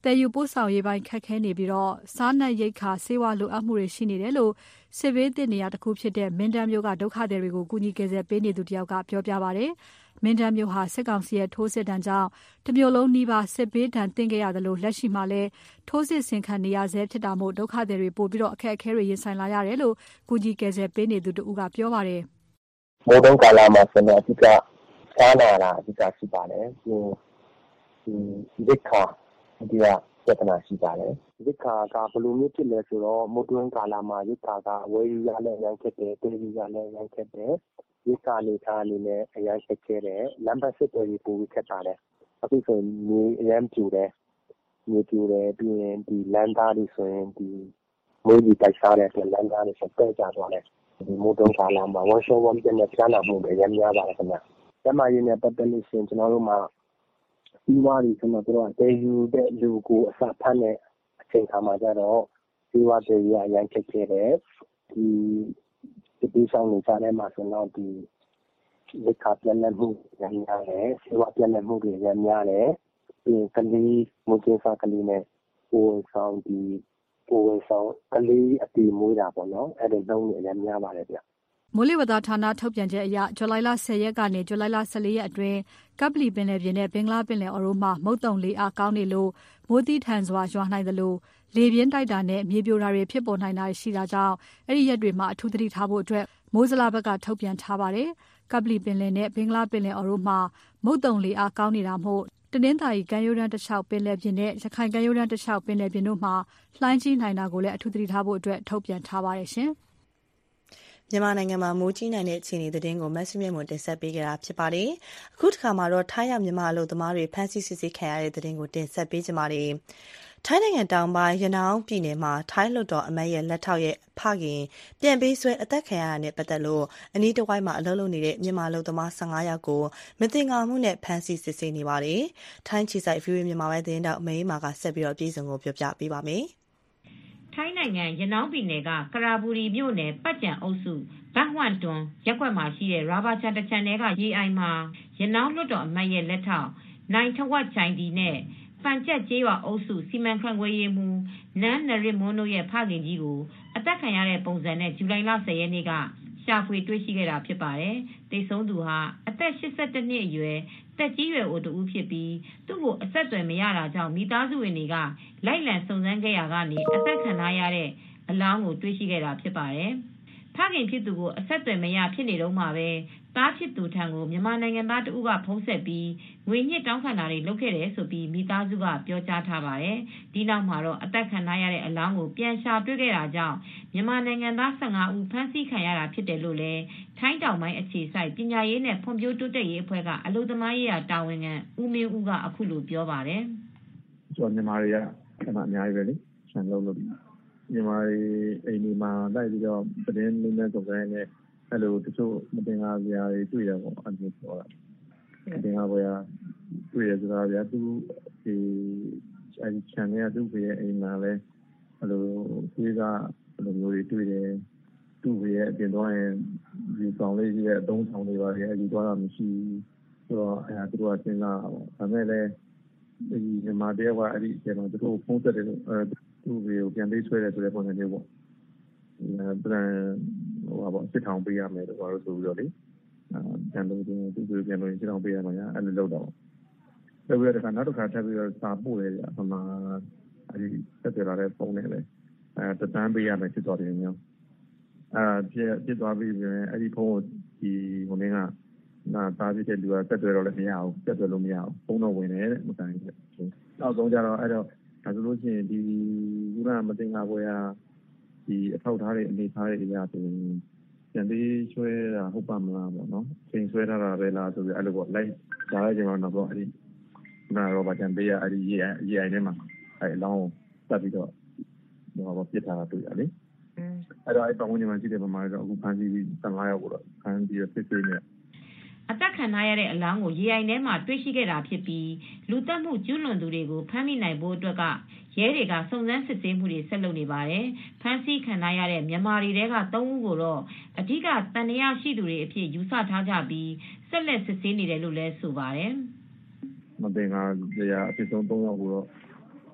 သယ်ယူပို့ဆောင်ရေးပိုင်းခက်ခဲနေပြီးစားနပ်ရိက္ခာဆေးဝါးလိုအပ်မှုတွေရှိနေတယ်လို့စစ်ဘေးသင့်နေရာတစ်ခုဖြစ်တဲ့မင်းတပ်မြို့ကဒုက္ခသည်တွေကိုကူညီကယ်ဆယ်ပေးနေသူတယောက်ကပြောပြပါတယ်။မင်းတပ်မြို့ဟာစစ်ကောင်စီရဲ့ထိုးစစ်တမ်းကြောင့်တမျိုးလုံးနှီးပါစစ်ဘေးဒဏ်သင့်ခဲ့ရတယ်လို့လက်ရှိမှာလည်းထိုးစစ်ဆင်ခံနေရဆဲဖြစ်တာမို့ဒုက္ခသည်တွေပို့ပြီးတော့အခက်အခဲတွေရင်ဆိုင်လာရတယ်လို့ကူညီကယ်ဆယ်ပေးနေသူတူကပြောပါတယ်။မိုးတုံးကာလမှာဆိုတော့အဓိကစားနာတာအဓိကရှိပါတယ်။ဒီဒီခါဒီကပြဿနာရှိပါတယ်။ဒီခါကဘလိုမျိုးဖြစ်လဲဆိုတော့မိုးတွင်းကာလမှာဒီခါကဝယ်ရလည်းရန်ခက်တယ်တေးရလည်းရန်ခက်တယ်ဒီခါနေသားအနေနဲ့အရန်ခက်ခဲတယ်လမ်းပတ်စစ်တွေပိုပြီးခက်ပါတယ်အခုဆိုမြေအရန်ပြူတယ်မြေပြူတယ်ပြီးရင်ဒီလမ်းသားတွေဆိုရင်ဒီမိုးကြီးတိုက်စားတဲ့လမ်းသားတွေဆက်ပဲကြသွားတယ်ဒီမိုးတွင်းကာလမှာဝမ်းရှောဝမ်းပြက်နဲ့ကြားနာမှုတွေရများပါတယ်ခင်ဗျကျမရင်းနဲ့ပတ်သက်လို့ရှင်ကျွန်တော်တို့မှာဒီဝါရီကျွန်တော်တို့ကတေယူတဲ့လူကိုအစဖတ်တဲ့အချိန်ခါမှာကျတော့ဒီဝါတွေရအရင်ခက်ခဲတယ်ဒီဒီဆောင်နေကြတဲ့မှာဆိုတော့ဒီလက်ခပြန်လက်မှုရများတယ်ဒီဝါပြန်လက်မှုတွေရများတယ်ပြီးကလေးမုတ်ချင်းစားကလေးနဲ့ပိုးဆောင်ဒီပိုးဆောင်ကလေးအတီမွေးတာပေါ့နော်အဲ့ဒါလုံးတွေရများပါတယ်ဗျမိုးလေဝသဌာနထုတ်ပြန်ချက်အရဇူလိုင်လဆယ်ရက်ကနေဇူလိုင်လဆယ်လေးရက်အတွင်းကပလီပင်လယ်ပြင်နဲ့ဘင်္ဂလားပင်လယ်အော်တို့မှာမုတ်တုံလေအားကောင်းနေလို့မိုးသီးထန်စွာရွာနိုင်သလိုလေပြင်းတိုက်တာနဲ့မြေပြိုတာတွေဖြစ်ပေါ်နိုင်တာရှိတာကြောင့်အဲ့ဒီရက်တွေမှာအထူးသတိထားဖို့အတွက်မိုးစလာဘက်ကထုတ်ပြန်ထားပါတယ်။ကပလီပင်လယ်နဲ့ဘင်္ဂလားပင်လယ်အော်တို့မှာမုတ်တုံလေအားကောင်းနေတာမို့တနင်္သာရီကမ်းရိုးတန်းတစ်လျှောက်ပင်လယ်ပြင်နဲ့ရခိုင်ကမ်းရိုးတန်းတစ်လျှောက်ပင်လယ်ပြင်တို့မှာလှိုင်းကြီးနိုင်တာကိုလည်းအထူးသတိထားဖို့အတွက်ထုတ်ပြန်ထားပါတယ်ရှင်။မြန်မာနိုင်ငံမှာမိုးကြီးနိုင်တဲ့အခြေအနေသတင်းကိုမက်ဆီမြင့်မွန်တင်ဆက်ပေးကြတာဖြစ်ပါတယ်။အခုတစ်ခါမှာတော့ထိုင်းရောက်မြန်မာအလုပ်သမားတွေဖမ်းဆီးစစ်ဆေးခံရတဲ့သတင်းကိုတင်ဆက်ပေးကြပါမယ်။ထိုင်းနိုင်ငံတောင်ပိုင်းရနောင်းပြည်နယ်မှာထိုင်းလွှတ်တော်အမတ်ရဲ့လက်ထောက်ရဲ့ဖခင်ပြန်ပေးဆွဲအသက်ခံရတာနဲ့ပတ်သက်လို့အနီးတစ်ဝိုက်မှာအလုပ်လုပ်နေတဲ့မြန်မာအလုပ်သမား၁၅ယောက်ကိုမတင်ငါမှုနဲ့ဖမ်းဆီးစစ်ဆေးနေပါတယ်။ထိုင်းခြေစိုက် ဗီအိုအေ မြန်မာပိုင်းသတင်းတောက်မေးမာကဆက်ပြီးတော့ပြည်စုံကိုပြောပြပေးပါမယ်။ထိုင်းနိုင်ငံရနောင်းပြည်နယ်ကကရာဘူရီမြို့နယ်ပတ်ကြံအုပ်စုဘတ်ဝမ်တွန်ရက်ကွက်မှာရှိတဲ့ရာဘာချန်တချန်တဲကရေအိုင်မှာရနောင်းလွှတ်တော်အမတ်ရဲ့လက်ထောက်နိုင်ထဝက်ချိုင်ဒီနဲ့ပန်ကျက်ကျေးရွာအုပ်စုစီမံခန့်ခွဲရေးမှူးနန်းနရစ်မွန်းတို့ရဲ့ဖခင်ကြီးကိုအသက်ခံရတဲ့ပုံစံနဲ့ဇူလိုင်လဆယ်ရက်နေ့ကရှာဖွေတွေ့ရှိခဲ့တာဖြစ်ပါတယ်။တိတ်ဆုံးသူဟာအသက်၈၁နှစ်အရွယ်တက်ကြီးရွယ်အိုတူဖြစ်ပြီးသူ့ကိုအဆက်အသွယ်မရတာကြောင့်မိသားစုဝင်တွေကလိုက်လံစုံစမ်းခဲ့ရာကနေအသက်ခံထားရတဲ့အလောင်းကိုတွေ့ရှိခဲ့တာဖြစ်ပါတယ်။ဖခင်ဖြစ်သူကိုအဆက်အသွယ်မရဖြစ်နေတော့မှပဲသားဖြစ်သူထံကိုမြန်မာနိုင်ငံသားတဦးကဖုန်းဆက်ပြီးငွေညှစ်တောင်းခံတာတွေလုပ်ခဲ့တယ်ဆိုပြီးမိသားစုကပြောကြားထားပါတယ်။ဒီနောက်မှာတော့အသက်ခံထားရတဲ့အလောင်းကိုပြန်ရှာတွေ့ခဲ့တာကြောင့်မြန်မာနိုင်ငံသား၁၅ဦးဖမ်းဆီးခံရတာဖြစ်တယ်လို့လည်းထိုင်းတောင်ပိုင်းအခြေစိုက်ပညာရေးနဲ့ဖွံ့ဖြိုးတိုးတက်ရေးအဖွဲ့ကအလုပ်သမားရေးရာတာဝန်ခံဦးမင်းဦးကအခုလိုပြောပါတယ်။ကျွန်တော်မြန်မာတွေကအမှအများကြီးပဲလေဆန်လုံးလို့မြန်မာတွေအိမ်ဒီမှာလိုက်ပြီးတော့သတင်းလေးနဲ့စုံစမ်းနေအဲ့လိုတချို့မတင်ကားစရာတွေတွေ့ရပေါ့အဲ့လိုပြောတာမတင်ကားဘွားတွေ့ရဆိုတာဗျာသူဒီအဲ့ channel ရသူ့ရဲ့အိမ်မှာလဲအဲ့လိုသွေးကအဲ့လိုမျိုးတွေတွေ့တယ်သူ့ရဲ့အပြင်တော့ရင်ဒီဆောင်လေးကြီးရဲ့အသုံးဆောင်တွေပါလေအဲ့ဒီတော့မရှိဆိုတော့အဲ့ဒါသူတို့ကစဉ်းစားတာပေါ့ဒါမဲ့လည်းဒီမြန်မာတယောက်ကအဲ့ဒီကျွန်တော်တို့ဖုန်းဆက်တယ်လို့အဲသူ့ကိုပြန်ပေးဆွဲတယ်ဆိုတဲ့ပုံစံမျိုးပေါ့အဲပြန်ဟိုပါပေါ့စစ်ထောင်ပေးရမယ်တော့ဆိုပြီးတော့လေအဲပြန်လို့သူ့ကိုပြန်လို့စစ်ထောင်ပေးရမှာညာအဲ့လိုလုပ်တော့ဆိုပြီးတော့နောက်တစ်ခါထပ်ပြီးတော့စာပို့တယ်ကြာအမှအဲ့ဒီဆက်ကြလာတဲ့ပုံနဲ့လေအဲတန်းပေးရမယ်ဖြစ်သွားတယ်မျိုးအဲပြစ်ပြစ်သွားပြီးပြင်အဲ့ဒီဖုန်းကိုဒီဟိုနေကနာသားဖြစ်တဲ့လူကဆက်သွယ်တော့လည်းမရဘူးဆက်သွယ်လို့မရဘူးဖုန်းတော့ဝင်တယ်တဲ့မကန်ဘူးနောက်ဆုံးကြတော့အဲ့တော့ဒါဆိုလို့ရှိရင်ဒီခုနမတင်ငါဘွယ်ဒီအထောက်ထားတဲ့အနေထားတွေအရာဆိုရင်ပြန်ပြီးဆွဲတာဟုတ်ပါမလားပေါ့နော်ချိန်ဆွဲထားတာပဲလားဆိုပြီးအဲ့လိုပေါ့လိုက်ဒါလည်းကျွန်တော်တော့အဲ့ဒီနာရောပါကြံပေးရအဲ့ဒီရေရေအိုင်ထဲမှာအဲ့အလောင်းကိုစပ်ပြီးတော့ဟိုပါပြစ်ထားတာတွေ့ရလေအဲ့တော့အဲ့ပတ်ဝန်းကျင်မှာရှိတဲ့ပမာဏတော့အခုဖမ်းဆီးပြီး၁၅ယောက်ကိုတော့ဖမ်းပြီးတော့စစ်ဆေးနေအသက်ခံထားရတဲ့အလောင်းကိုရေအိုင်ထဲမှာတွေ့ရှိခဲ့တာဖြစ်ပြီးလူသက်မှုကျူးလွန်သူတွေကိုဖမ်းမိနိုင်ဖို့အတွက်ကရဲတွေကစုံစမ်းစစ်ဆေးမှုတွေဆက်လုပ်နေပါတယ်။ဖမ်းဆီးခံထားရတဲ့မြန်မာတွေထဲက၃ဦးကိုတော့အဓိကတန်တရားရှိသူတွေအဖြစ်ယူဆထားကြပြီးဆက်လက်စစ်ဆေးနေတယ်လို့လည်းဆိုပါတယ်။မတင်ကားတရားအဖြစ်ဆုံး၃ယောက်ကိုတော့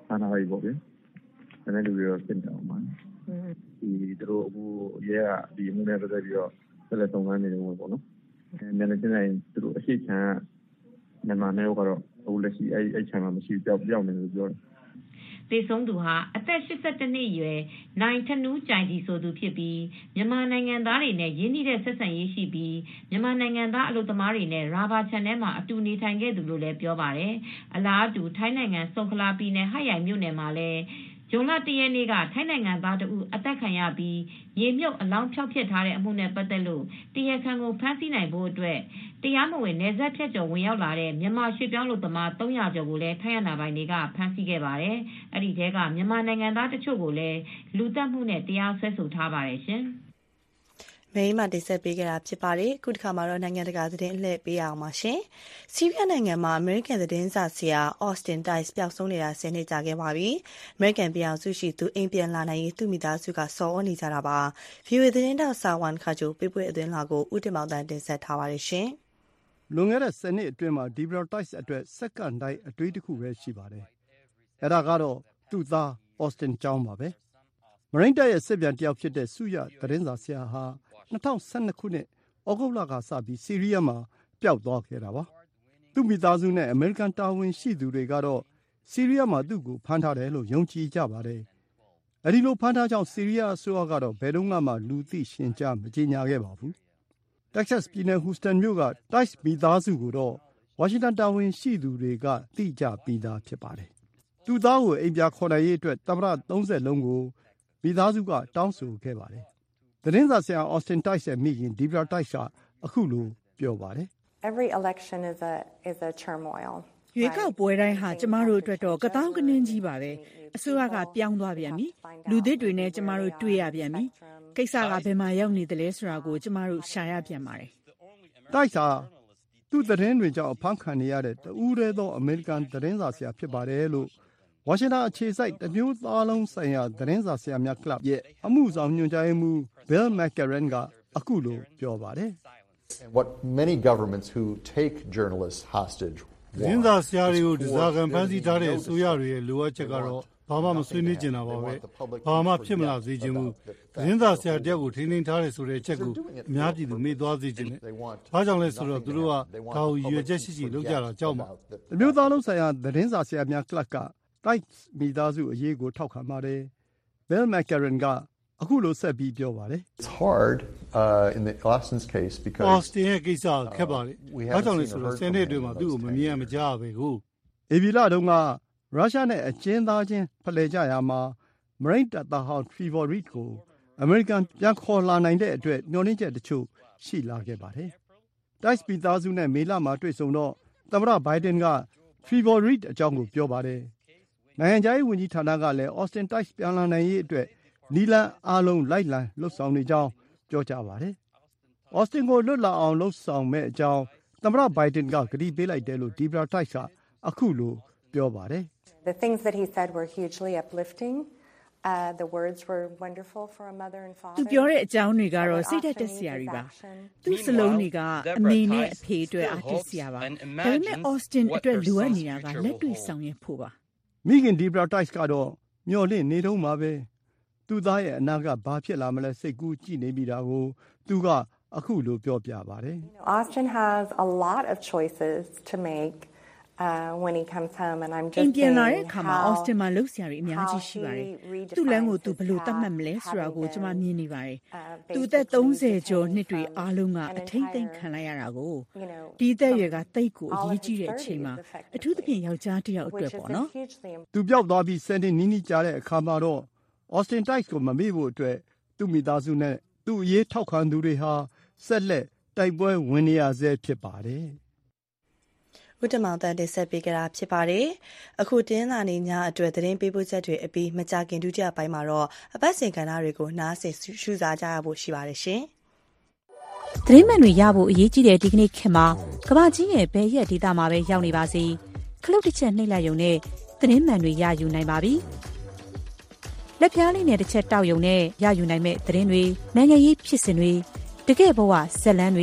ဖမ်းထားပြီပေါ့ဗျာ။ဒါနဲ့လူတွေတော့စစ်နေအောင်ပါ။ဒီသူတို့အခုရဲကဒီအမှုနဲ့ပတ်သက်ပြီးတော့ဆက်လက်စုံစမ်းနေတယ်ပေါ့နော်။အဲမြန်တဲ့တိုင်းသူတို့အရှိချမ်းမြန်မာနယ်ကတော့အခုလက်ရှိအဲ့အဲ့ချမ်းမှာမရှိပြောက်ပြောက်နေလို့ပြောတယ်။သေဆုံးသူဟာအသက်၈၁နှစ်အရွယ်နိုင်ထနူးကြိုင်ကြီးဆိုသူဖြစ်ပြီးမြန်မာနိုင်ငံသားတွေနဲ့ရင်းနှီးတဲ့ဆက်ဆံရေးရှိပြီးမြန်မာနိုင်ငံသားအလုပ်သမားတွေနဲ့ရာဘာခြံထဲမှာအတူနေထိုင်ခဲ့သူလို့လည်းပြောပါတယ်။အလားတူထိုင်းနိုင်ငံဆုံခလာပြည်နယ်ဟရိုင်မြို့နယ်မှာလည်းဇွန်လတရက်နေ့ကထိုင်းနိုင်ငံသားတဦးအသက်ခံရပြီးရေမြုပ်အလောင်းဖျောက်ဖျက်ထားတဲ့အမှုနဲ့ပတ်သက်လို့တရားခံကိုဖမ်းဆီးနိုင်ဖို့အတွက်တရားမဝင်နယ်စပ်ဖြတ်ကျော်ဝင်ရောက်လာတဲ့မြန်မာရွှေ့ပြောင်းလုပ်သမားသုံးရာကျော်ကိုလည်းထိုင်းအာဏာပိုင်တွေကဖမ်းဆီးခဲ့ပါတယ်။အဲဒီထဲကမြန်မာနိုင်ငံသားတချို့ကိုလည်းလူသတ်မှုနဲ့တရားစွဲဆိုထားပါတယ်ရှင်။မိမတိဆက်ပေးကြတာဖြစ်ပါတယ်ခုတစ်ခါမှာတော့နိုင်ငံတကာသတင်းအလှည့်ပေးအောင်ပါရှင်စီးရီးယားနိုင်ငံမှာ American သတင်းစာဆရာ Austin Tice ပျောက်ဆုံးနေတာဆယ်နှစ်ကြာခဲ့ပါပြီ American ပြည်အောင်စုရှိသူအိမ်ပြန်လာနိုင်ရေးသူ့မိသားစုကစော်ဩနေကြတာပါ ဗီအိုအေ သတင်းတောက်ဆာဝန်ခါချိုပေးပွေအသွင်းလာကိုဦးတင်မောင်တန်တင်ဆက်ထားပါတယ်ရှင်လွန်ခဲ့တဲ့ဆယ်နှစ်အတွင်းမှာ Deborah Tice အတွက်စက္ကန့်တိုင်းအတွေးတစ်ခုပဲရှိပါတယ်အဲ့ဒါကတော့သူ့သား Austin ကျောင်းပါပဲမရိန်းတပ်ရဲ့စစ်ပြန်တယောက်ဖြစ်တဲ့စုရသတင်းစာဆရာဟာ၂၀၁၂ခုနှစ်ဩဂုတ်လကစပြီးဆီးရီးယားမှာပျောက်သွားခဲ့တာပါသူ့မိသားစုနဲ့အမေရိကန်တာဝန်ရှိသူတွေကတော့ဆီးရီးယားမှာသူ့ကိုဖမ်းထားတယ်လို့ယုံကြည်ကြပါတယ်အဲဒီလိုဖမ်းထားကြောင်းဆီးရီးယားအစိုးရကတော့ဘယ်တော့မှလူသိရှင်ကြားမကြေညာခဲ့ပါဘူးတက်ဆက်စ်ပြည်နယ်ဟူစတန်မြို့က Tice မိသားစုကိုတော့ဝါရှင်တန်တာဝန်ရှိသူတွေကသိကြပြီးသားဖြစ်ပါတယ်သူ့သားကိုအိမ်ပြန်ခေါ်နိုင်ရေးအတွက်သမ္မတသုံးဆယ်လုံးကိုမိသားစုကတောင်းဆိုခဲ့ပါတယ်သတင်းစာဆရာ Austin Tice ရဲ့မိခင် Deborah Tice ကအခုလိုပြောပါတယ် Every election is a is a turmoil ရွေးကောက်ပွဲတိုင်းဟာကျမတို့အတွက်တော့ကတောင်းကနင်းကြီးပါပဲအစိုးရကပြောင်းသွားပြန်ပြီလူသစ်တွေနဲ့ကျမတို့တွေ့ရပြန်ပြီကိစ္စကဘယ်မှာရောက်နေသလဲဆိုတာကိုကျမတို့ရှာရပြန်ပါတယ် Tice ဟာသူ့သတင်းတွေကြောင့်ဖမ်းခံနေရတဲ့တဦးတည်းသောအမေရိကန်သတင်းစာဆရာဖြစ်ပါတယ်လို့ဝါရှင်တန်အခြေစိုက်တမျိုးသားလုံးဆိုင်ရာသတင်းစာဆရာများကလပ်ရဲ့အမှုဆောင်ညွှန်ကြားရေးမှူး Bill McCarran ကအခုလိုပြောပါတယ် What many governments who take journalists hostage သတင်းစာဆရာတွေကိုဒဇာကန်ဖမ်းဆီးထားတဲ့အစိုးရတွေရဲ့လိုအပ်ချက်ကတော့ဘာမှမဆွေးနွေးကျင်တာပါပဲဘာမှဖြစ်မလာစေချင်ဘူးသတင်းစာဆရာတယောက်ကိုထိန်းသိမ်းထားတယ်ဆိုတဲ့အချက်ကိုအများပြည်သူမေ့သွားစေချင်တယ်ဘာကြောင့်လဲဆိုတော့သူတို့ကဒါကိုရွေချက်ရှိရှိလုပ်ကြတာကြောက်ပါတမျိုးသားလုံးဆိုင်ရာသတင်းစာဆရာများကလပ်ကTice မိသားစုအရေးကိုထောက်ခံပါတယ် Bill McCarran ကအခုလိုဆက်ပြီးပြောပါတယ် It's hard uh in the Austin's case because Austin ရဲ့ကိစ္စခက်ပါလေဘာကြောင့်လဲဆိုတော့ဆယ်နှစ်အတွင်းမှာသူ့ကိုမမြင်ရမကြားပဲကိုအေဗီလာတုန်းကရုရှားနဲ့အကျဉ်းသားချင်းဖလှယ်ကြရမှာမရိန်းတပ်သားဟောင်း Trevor Reed ကိုအမေရိကန်ပြန်ခေါ်လာနိုင်တဲ့အတွက်ညှော်နှင်းချက်တချို့ရှိလာခဲ့ပါတယ် Tice မိသားစုနဲ့မေလမှာတွေ့ဆုံတော့သမ္မတဘိုင်ဒန်က Trevor Reed အကြောင်းကိုပြောပါတယ်နိုင်ငံခြားရေးဝန်ကြီးဌာနကလည်း Austin Tice ပြန်လာနိုင်ရေးအတွက်နီလန်အားလုံးလိုက်လံလှုပ်ဆောင်နေကြောင်းပြောကြပါတယ်။ Austin ကိုလွတ်လာအောင်လှုပ်ဆောင်မဲ့အကြောင်းသမ္မတဘိုင်ဒန်ကကတိပေးလိုက်တယ်လို့ Deborah Tice ကအခုလိုပြောပါတယ် The things that he said were hugely uplifting. Uh, the words were wonderful for a mother and father. သူပြောတဲ့အကြောင်းတွေကတော့စိတ်သက်သက်စရာတွေပါ။သူ့စလုံးတွေကအမေနဲ့အဖေအတွက်အားတက်စရာပါ။ဒါပေမဲ့ Austin အတွက်လိုအပ်နေတာကလက်တွေ့ဆောင်ရွက်ဖို့ပါ။မိခင် Deborah Tice ကတော့မျှော်လင့်နေတုန်းပါပဲ။သူ့သားရဲ့အနာကဘာဖြစ်လာမလဲစိတ်ကူးကြည့်နေမိတာကိုသူကအခုလိုပြောပြပါတယ်။ Austin has a lot of choices to make.Uh, when he comes home and I'm just ပြန်လာတဲ့အခါမှာ Austin မှာလှုပ်ရှားရည်အများကြီးရှိပါတယ်။သူ့လမ်းကိုသူဘယ်လိုသတ်မှတ်မလဲဆိုတာကိုကျွန်မမြင်နေပါတယ်။သူအသက်သုံးဆယ်ကျော်နှစ်တွေအားလုံးကအထိမ့်သိမ့်ခံလိုက်ရတာကိုဒီအသက်အရွယ်ကတိတ်ကိုအရေးကြီးတဲ့အချိန်မှာအထူးသဖြင့်ယောက်ျားတစ်ယောက်အတွက်ပေါ့နော်။သူပြောက်သွားပြီးဆယ်နှစ်နီးနီးကြာတဲ့အခါမှာတော့ Austin Tice ကိုမမေ့ဖို့အတွက်သူ့မိသားစုနဲ့သူ့အရေးထောက်ခံသူတွေဟာဆက်လက်တိုက်ပွဲဝင်နေရဆဲဖြစ်ပါတယ်။ဦးတမောင်တန်တင်ဆက်ပေးကြတာဖြစ်ပါတယ်။အခုတင်းလာနေညအတွက်သတင်းပေးပို့ချက်တွေအပြီးမကြခင်ဒုတိယပိုင်းမှာတော့အပတ်စဉ်ကဏ္ဍတွေကိုနားဆင်ရှုစားကြရဖို့ရှိပါတယ်ရှင်။သတင်းမှန်တွေရဖို့အရေးကြီးတဲ့ဒီကနေ့ခေတ်မှာကမ္ဘာကြီးရဲ့ဘယ်ရက်ဒေသမှာပဲရောက်နေပါစေခလုတ်တစ်ချက်နှိပ်လိုက်ရုံနဲ့သတင်းမှန်တွေရယူနိုင်ပါပြီ။လက်ပြားလေးနဲ့တစ်ချက်တောက်ရုံနဲ့ရယူနိုင်မဲ့သတင်းတွေနိုင်ငံရေးဖြစ်စဉ်တွေတကယ့်ဘဝဇာတ်လမ်းတွေ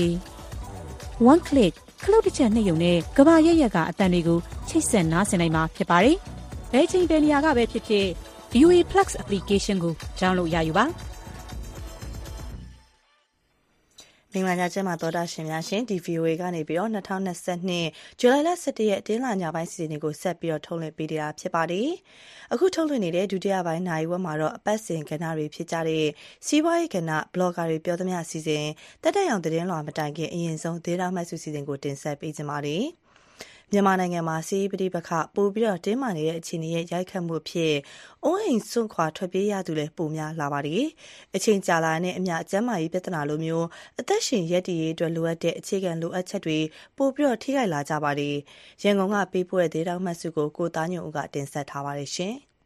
one clickခလုတ်တစ်ချက်နှိပ်ရုံနဲ့ကဘာရက်ရက်ကအတန်တွေကိုချိတ်ဆက်နားဆင်နိုင်မှာဖြစ်ပါတယ်။ဘယ်ချိန်ဘယ်နေရာကပဲဖြစ်ဖြစ် ဗီအိုအေ Plus application ကို download ရယူပါမင်္ဂလာညချမ်းပါသောတာရှင်များရှင်ဒီ ဗီအိုအေကနေပြီးတော့၂၀၂၂ဇူလိုင်လ၁၁ရက်တင်းလာညပိုင်းစီစဉ်တွေကိုဆက်ပြီးတော့ထုတ်လွှင့်ပေးနေတာဖြစ်ပါတယ်။အခုထုတ်လွှင့်နေတဲ့ဒုတိယပိုင်းနိုင်ဝက်မှာတော့အပတ်စဉ်ကဏ္ဍတွေဖြစ်ကြတဲ့စီးပွားရေးကဏ္ဍဘလော့ဂါတွေပြောသမျှစီစဉ်တက်တက်ရောင်သတင်းလွှာမတိုင်ခင်အရင်ဆုံးဒေတာမှတ်စုစီစဉ်ကိုတင်ဆက်ပေးကြပါမယ်။မြန်မာနိုင်ငံမှာစီးပဋိပက္ခပိုပြီးတော့တင်းမာနေတဲ့အခြေအနေရဲ့ရိုက်ခတ်မှုဖြစ်အိုးအိမ်စွန့်ခွာထွက်ပြေးရသူလည်းပိုများလာပါတယ်။အချိန်ကြာလာတဲ့အမျှကျန်းမာရေးပြဿနာလိုမျိုးအသက်ရှင်ရပ်တည်ရေးအတွက်လိုအပ်တဲ့အခြေခံလိုအပ်ချက်တွေပိုပြီးတော့ထိခိုက်လာကြပါတယ်။ရန်ကုန်ကပေးပို့တဲ့ဒေတာမှတ်စုကိုကိုသားညွန့်ဦးကတင်ဆက်ထားပါတယ်ရှင်။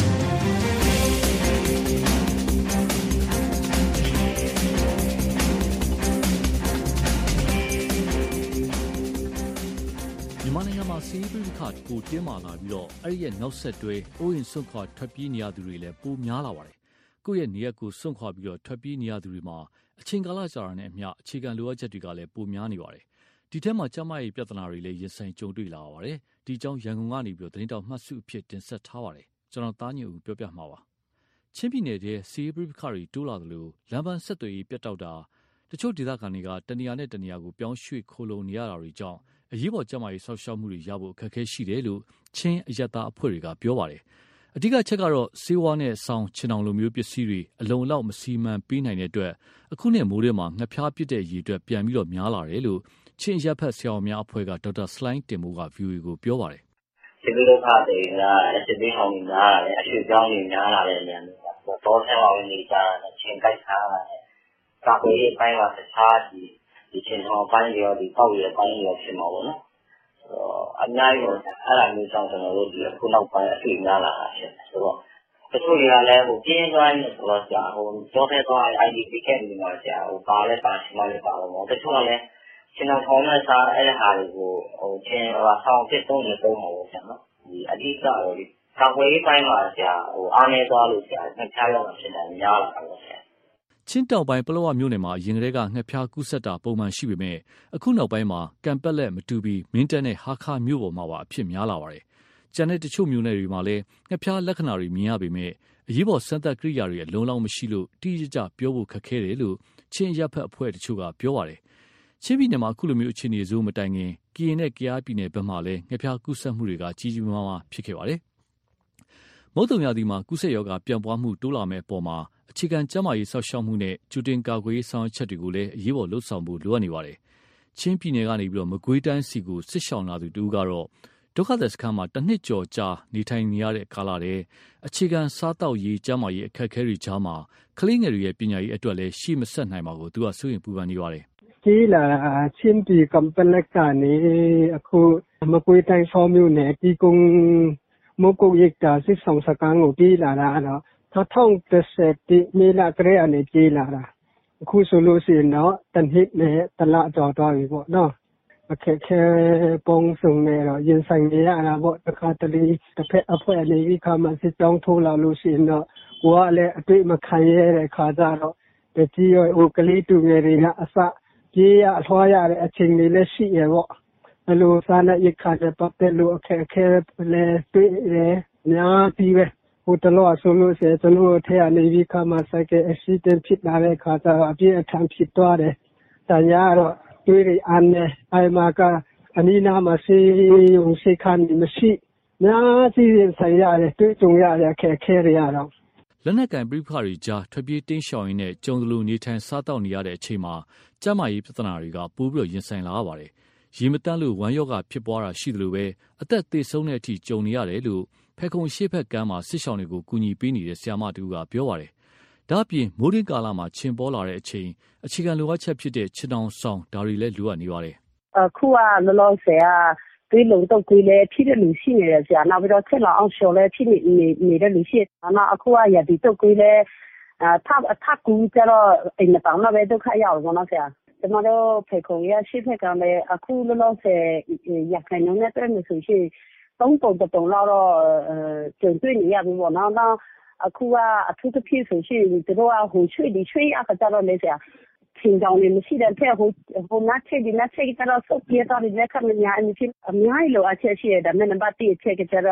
မြန်မာနိုင်ငံမှာစီးပွားရေးခါပိုတင်းမာလာပြီးတော့အဲ့ဒီရဲ့နောက်ဆက်တွဲအိုးရင်စွန့်ခွာထွက်ပြေးနေရသူတွေလည်းပိုများလာပါတယ်။ကိုယ့်ရဲ့နေရာကိုစွန့်ခွာပြီးတော့ထွက်ပြေးနေရသူတွေမှာအချိန်ကာလကြာတာနဲ့အမျှအခြေခံလိုအပ်ချက်တွေကလည်းပိုများနေပါတယ်။ဒီထက်မှကျန်းမာရေးပြဿနာတွေလည်းရင်ဆိုင်ကြုံတွေ့လာရပါတယ်။ဒီအကြောင်းရန်ကုန်ကနေပြီးတော့သတင်းတောက်မှတ်စုအဖြစ်တင်ဆက်ထားပါတယ်။ကျွန်တော်သားညွန့်ဦးပြောပြမှာပါ။ချင်းပြည်နယ်ရဲ့စီးပွားရေးခါတွေတိုးလာသလိုလမ်းပန်းဆက်သွယ်ရေးပြတ်တောက်တာတချို့ဒေသခံတွေကတနေရာနဲ့တနေရာကိုပြောင်းရွှေ့ခိုလုံနေရတာတွေကြောင့်အရေးပေါ်ကျန်းမာရေးဆောက်ရှောက်မှုတွေရဖို့အခက်အခဲရှိတယ်လို့ချင်းအရက်သားအဖွဲ့တွေကပြောပါတယ်။အဓိကချက်ကတော့စေဝါနဲ့ဆောင်းချင်အောင်လိုမျိုးပစ္စည်းတွေအလုံလောက်မစီမံပေးနိုင်တဲ့အတွက်အခုနှစ်မိုးထဲမှာငှက်ဖျားပစ်တဲ့ရေအတွက်ပြန်ပြီးတော့များလာတယ်လို့ချင်းရက်ဖက်ဆရာများအဖွဲ့ကဒေါက်တာစလိုင်းတင်မိုးက ဗီအိုအေ ကိုပြောပါတယ်။ဒီလိုဒုက္ခတွေကစစ်ဘေးဟောင်းတွေများလာတယ်အရွှေ့ပြောင်းတွေများလာတဲ့နေရာတွေတော့ဆဲပါဝင်နေကြတယ်ချင်းကိုက်ထားတာနဲ့ကာကွယ်ရေးပိုင်းမှာတခြားဒီဒီချင်းဟောင်းပိုင်းတွေရောဒီပေါက်ရည်ပိုင်းတွေရောဖြစ်မှာပေါ့နော်အများကြီးအဲ့ဒါမျိုးကြောင့်ကျွန်တော်တို့ဒီအခုနောက်ပိုင်းအတွေ့များလာတာဖြစ်တယ်ဆိုတော့တချို့တွေကလည်းဟိုပြင်းသွားနေဆိုတော့ကြာဟိုကြောတဲ့သွား အိုင် ဒီ ပီ ကက်နေမှာကြာဟိုပါလဲပါရှိမှလည်းပါတော့တချို့ကလည်းကျွန်တော်ထောင်းတဲ့စားအဲ့ဟာတွေကိုဟိုချင်းဟိုဆောင်းဖြစ်သုံးနေသုံးမှာပေါ့ကြာနော်ဒီအဓိကတော့ဒီကာကွယ်ရေးပိုင်းမှာကြာဟိုအားနေသွားလို့ကြာငှက်ဖျားရောက်တာဖြစ်တယ်များလာတာပေါ့ကြာချင်းတောင်ပိုင်းပလောဝမြို့နယ်မှာရင်ကလေးကငှက်ဖျားကူးစက်တာပုံမှန်ရှိပေမဲ့အခုနောက်ပိုင်းမှာကံပက်လက်မတူပြီးမင်းတပ်နဲ့ဟာခါမြို့ပေါ်မှာပါအဖြစ်များလာပါတယ်။ကျန်တဲ့တချို့မြို့နယ်တွေမှာလည်းငှက်ဖျားလက္ခဏာတွေမြင်ရပေမဲ့အရေးပေါ်စမ်းသပ်ကိရိယာတွေလုံလောက်မရှိလို့တိကျကျပြောဖို့ခက်ခဲတယ်လို့ချင်းရပ်ဖက်အဖွဲ့တချို့ကပြောပါတယ်။ချင်းပြည်နယ်မှာအခုလိုမျိုးအခြေအနေဆိုးမတိုင်ခင်ကရင်နဲ့ကယားပြည်နယ်ဘက်မှာလည်းငှက်ဖျားကူးစက်မှုတွေကကြီးကြီးမားမားဖြစ်ခဲ့ပါတယ်။မုတ်တုံရာသီမှာကူးစက်ရောဂါပြန့်ပွားမှုတိုးလာမဲ့အပေါ်မှာအခြေခံကျန်းမာရေးဆောက်ရှောက်မှုနဲ့ကျူတင်ကာကွယ်ရေးဆောင်ရွက်ချက်တွေကိုလည်းအရေးပေါ်လှုပ်ဆောင်ဖို့လိုအပ်နေပါတယ်။ချင်းပြည်နယ်ကနေပြီးတော့မကွေးတိုင်းစီကိုစစ်ရှောင်လာသူတူကတော့ဒုက္ခသည်စခန်းမှာတစ်နှစ်ကျော်ကြာနေထိုင်နေရတဲ့ကာလတဲ့အခြေခံစားတောက်ရေးကျန်းမာရေးအခက်အခဲတွေကြားမှာကလေးငယ်တွေရဲ့ပညာရေးအတွက်လည်းရှိမဆက်နိုင်ပါဘူးသူကစိုးရင်ပူပန်နေပါတယ်။ကြီးလာချင်းပြည်ကံပလက်ကနေအခုမကွေးတိုင်းဆောမျိုးနဲ့ဒီကုန်းမကုတ်ရိတ်တာစစ်ဆောင်စခန်းကိုပြေးလာတာတော့၂၀၁၁မေလကလေးအနေပြေးလာတာအခုဆိုလို့ရှိရင်တော့တနှစ်နဲ့တလကျော်သွားပြီပေါ့နော်အခက်ခဲပုံစုံနဲ့တော့ရင်ဆိုင်နေရတာပေါ့တစ်ခါတလေတစ်ဖက်အဖွဲ့အနေကြီးခါမှစစ်ကြောင်းထိုးလာလို့ရှိရင်တော့ကိုကလည်းအတွေ့မခံရတဲ့ခါကျတော့တကြီးရောဟိုကလေးတူငယ်တွေကအစပြေးရအထွားရတဲ့အချိန်တွေလည်းရှိရပေါ့ဘယ်လိုစားနဲ့ရခါတဲ့ပတ်သက်လို့အခက်ခဲလည်းတွေ့တယ်များပြီးပဲဟိုတလောဆိုလို့ရှိရင်ကျွန်တော်ထဲကနေပြီးခါမှစိုက်ကက်ဆီဒန့်ဖြစ်လာတဲ့ခါကျတော့အပြည့်အထန်ဖြစ်သွားတယ်။ဒါညာတော့တွေးရအန်နဲ့အိုင်မာကအနီးနားမှာဆေးရုံဆေးခန်းမရှိများစီရင်ဆိုင်ရတယ်တွေ့ကြုံရတဲ့အခက်အခဲတွေရတော့လက်နက်ကင်ပြိပခါတွေကြားထွက်ပြေးတင်းရှောင်ရင်းနဲ့ကြုံသလိုနေထိုင်စားတောက်နေရတဲ့အချိန်မှာကျန်းမာရေးပြဿနာတွေကပိုးပြီးတော့ရင်ဆိုင်လာရပါတယ်။ရေမတန်းလို့ဝမ်းရောဂါဖြစ်ပွားတာရှိသလိုပဲအသက်သေဆုံးတဲ့အထိကြုံနေရတယ်လို့ဖဲခုံရှေ့ဘက်ကမ်းမှာစစ်ရှောင်းတွေကိုကူညီပေးနေတဲ့ဆရာမတူကပြောပါတယ်။ဒါ့အပြင်မိုးရင်းကာလမှာချင်ပေါ်လာတဲ့အချိန်အခြေခံလိုအပ်ချက်ဖြစ်တဲ့ချင်အောင်ဆောင်ဒါတွေလည်းလိုအပ်နေပါတယ်။အခုကလောလောဆယ်ကတွေးလုံတော့တွေးလဲဖြစ်တဲ့လူရှိနေတယ်ဆရာ။နောက်ပြီးတော့ချက်လောင်အောင်ရှော်လဲဖြစ်နေနေတဲ့လူရှိ။နောက်အခုကရဒီတော့တွေးလဲအထပ်အထပ်ကူကြတော့အိမ်မတောင်းတော့ပဲဒုက္ခရောက်တော့နော်ဆရာ။ကျွန်တော်တို့ဖေခုံရရှေ့ဘက်ကလည်းအခုလောလောဆယ်ရခိုင်နိုင်ငံနဲ့တွေ့နေဆိုရှင်သုံးပုံတစ်ပုံလောက်တော့ကျုံတွေ့နေရပြီပေါ့နော်နောက်အခုကအထူးသဖြင့်ဆိုရှင်တို့ကဟိုရွှေ့ဒီရွှေ့ရခါကြတော့လေဆရာချင်းကြောင်နေမရှိတဲ့ဖက်ဟိုဟိုနတ်ချက်ဒီနတ်ချက်ကတော့စုပ်ပြေတော့ဒီလက်ခမညာအမြင်အများကြီးလိုအပ်ချက်ရှိတယ်ဒါမဲ့နံပါတ်တစ်အချက်ကကျတော့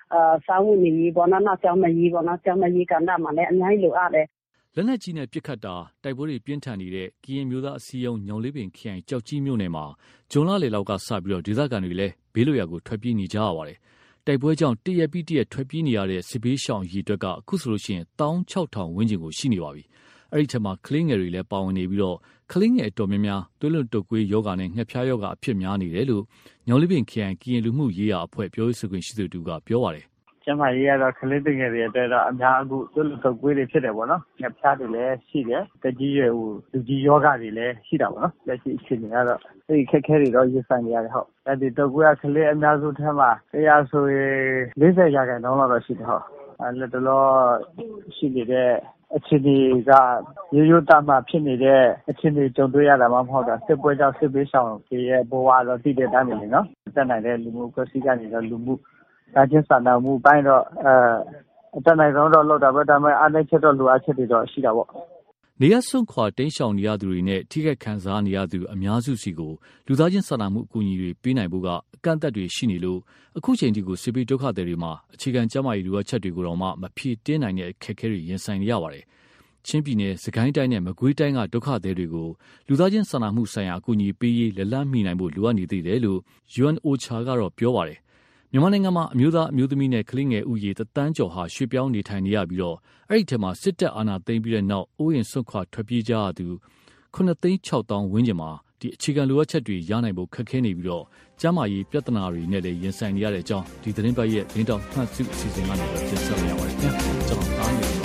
အာစာဝတ်နေရေးပေါ့နော်နောက်ကျောင်းမရေးပေါ့နော်ကျောင်းမရေးကဏ္ဍမှာလည်းအများကြီးလိုအပ်တယ်လက်နက်ကြီးနဲ့ပစ်ခတ်တာတိုက်ပွဲတွေပြင်းထန်နေတဲ့ကရင်မျိုးသားအစည်းအရုံးညောင်လေးပင်ခရိုင်ကြောက်ကြီးမြို့နယ်မှာဂျွန်လလေလောက်ကစပြီးတော့ဒေသခံတွေလည်းဘေးလွတ်ရာကိုထွက်ပြေးနေကြရပါတယ်တိုက်ပွဲကြောင့်တရက်ပြီးတရက်ထွက်ပြေးနေရတဲ့စစ်ဘေးရှောင်ရီအတွက်ကအခုဆိုလို့ရှိရင်၁၆၀၀၀ဝန်းကျင်ကိုရှိနေပါပြီအဲ့ဒီထက်မှာကလင်းငယ်တွေလည်းပါဝင်နေပြီးတော့ကလင်းငယ်အတော်များများတွဲလွန်တုပ်ကွေးယောဂါနဲ့ငှက်ဖျားယောဂါအဖြစ်များနေတယ်လို့ညောင်လေးပင်ခရိုင်ကရင်လူမှုရေးရာအဖွဲ့ပြောရေးဆိုခွင့်ရှိသူတူကပြောပါတယ်ကျမကြီးကတော့ကလေးတငယ်တွေအတွက်တော့အများအခုတွဲလွန်တုပ်ကွေးတွေဖြစ်တယ်ပေါ့နော်ငှက်ဖျားတွေလည်းရှိတယ်တကြီးရွယ်ဟိုလူကြီးယောဂါတွေလည်းရှိတာပေါ့နော်လက်ရှိအခြေအနေကတော့အဲ့ဒီခက်ခဲတွေတော့ရင်ဆိုင်နေရတယ်ဟုတ်အဲ့ဒီတုပ်ကွေးကကလေးအများစုထဲမှာတရားဆိုရင်၄၀ရာခိုင်နှုန်းလောက်တော့ရှိတယ်ဟုတ်အဲ့လက်တော့ရှိနေတဲ့အခြေအနေကရိုးရိုးသားမှဖြစ်နေတဲ့အခြေအနေကြုံတွေ့ရတာမှမဟုတ်တာစစ်ပွဲကြောင့်စစ်ဘေးရှောင်တွေရဲ့ဘဝတော့တည်တဲ့အတိုင်းပဲနော်တက်နိုင်တဲ့လူမှုကွစီကနေတော့လူမှုဒါချင်းစာနာမှုပိုင်းတော့အဲတက်နိုင်ဆုံးတော့လောက်တာပဲဒါပေမဲ့အားနည်းချက်တော့လူအားချက်တွေတော့ရှိတာပေါ့နေရစွန့်ခွာတိမ်းရှောင်နေရသူတွေနဲ့ထိခိုက်ခံစားနေရသူအများစုစီကိုလူသားချင်းစာနာမှုအကူအညီတွေပေးနိုင်ဖို့ကအကန့်အသတ်တွေရှိနေလို့အခုချိန်ထိကိုစစ်ဘေးဒုက္ခသည်တွေမှာအခြေခံကျန်းမာရေးလိုအပ်ချက်တွေကိုတော့မှမဖြည့်တင်းနိုင်တဲ့အခက်အခဲတွေရင်ဆိုင်နေရပါတယ်။ချင်းပြည်နယ်၊စကိုင်းတိုင်းနဲ့မကွေးတိုင်းကဒုက္ခသည်တွေကိုလူသားချင်းစာနာမှုဆိုင်ရာအကူအညီပေးရေးလက်လန်းမိနိုင်ဖို့လိုအပ်နေသေးတယ်လို့ ယူအန် အိုချာ ကတော့ပြောပါတယ်။မြန်မာနိုင်ငံမှာအမျိုးသားအမျိုးသမီးနဲ့ကလေးငယ်ဥယေတသန်းကျော်ဟာရွှေ့ပြောင်းနေထိုင်နေရပြီးတော့အဲ့ဒီထဲမှာစစ်တပ်အာဏာသိမ်းပြီးတဲ့နောက်အိုးအိမ်စွန့်ခွာထွက်ပြေးကြရသူခုနှစ်သိန်းခြောက်သောင်းဝန်းကျင်မှာဒီအခြေခံလိုအပ်ချက်တွေရနိုင်ဖို့ခက်ခဲနေပြီးတော့ကျန်းမာရေးပြဿနာတွေနဲ့လည်းရင်ဆိုင်နေရတဲ့အကြောင်းဒီသတင်းပတ်ရဲ့သတင်းတောက်မှတ်စုအစီအစဉ်ကနေတင်ဆက်ရပါတယ်ခင်ဗျာကျွန်တော်သားနေပါ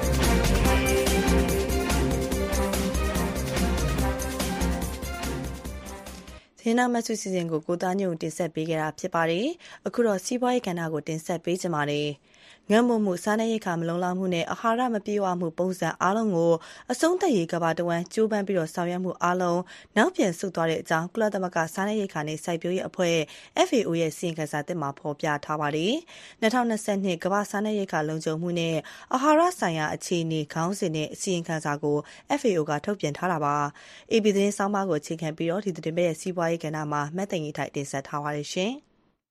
ရင်းနှမဆုစီစဉ်ကိုကိုသားညုံတင်ဆက်ပေးခဲ့တာဖြစ်ပါတယ်။အခုတော့စီးပွားရေးကဏ္ဍကိုတင်ဆက်ပေးကြပါမယ်။ငတ်မွတ်မှုစားနပ်ရိက္ခာမလုံလောက်မှုနဲ့အာဟာရမပြည့်ဝမှုပုံစံအားလုံးကိုအဆုံးသတ်ရေးကမ္ဘာတဝန်းကြိုးပမ်းပြီးတော့ဆောင်ရွက်မှုအားလုံးနောက်ပြန်ဆုတ်သွားတဲ့အကြောင်းကုလသမဂ္ဂစားနပ်ရိက္ခာနဲ့စိုက်ပျိုးရေးအဖွဲ့ အက်ဖ် အေ အို ရဲ့စီရင်ခံစာသစ်မှာဖော်ပြထားပါတယ်။၂၀၂၂ကမ္ဘာစားနပ်ရိက္ခာလုံခြုံမှုနဲ့အာဟာရဆိုင်ရာအခြေအနေခေါင်းစဉ်နဲ့စီရင်ခံစာကို အက်ဖ် အေ အို ကထုတ်ပြန်ထားတာပါ။ အေပီသတင်းဆောင်းပါးကိုအခြေခံပြီးတော့ဒီသတင်းပတ်ရဲ့စီးပွားရေးကဏ္ဍမှာမတ်သိင်ကြီးထိုက်တင်ဆက်ထားပါတယ်ရှင်။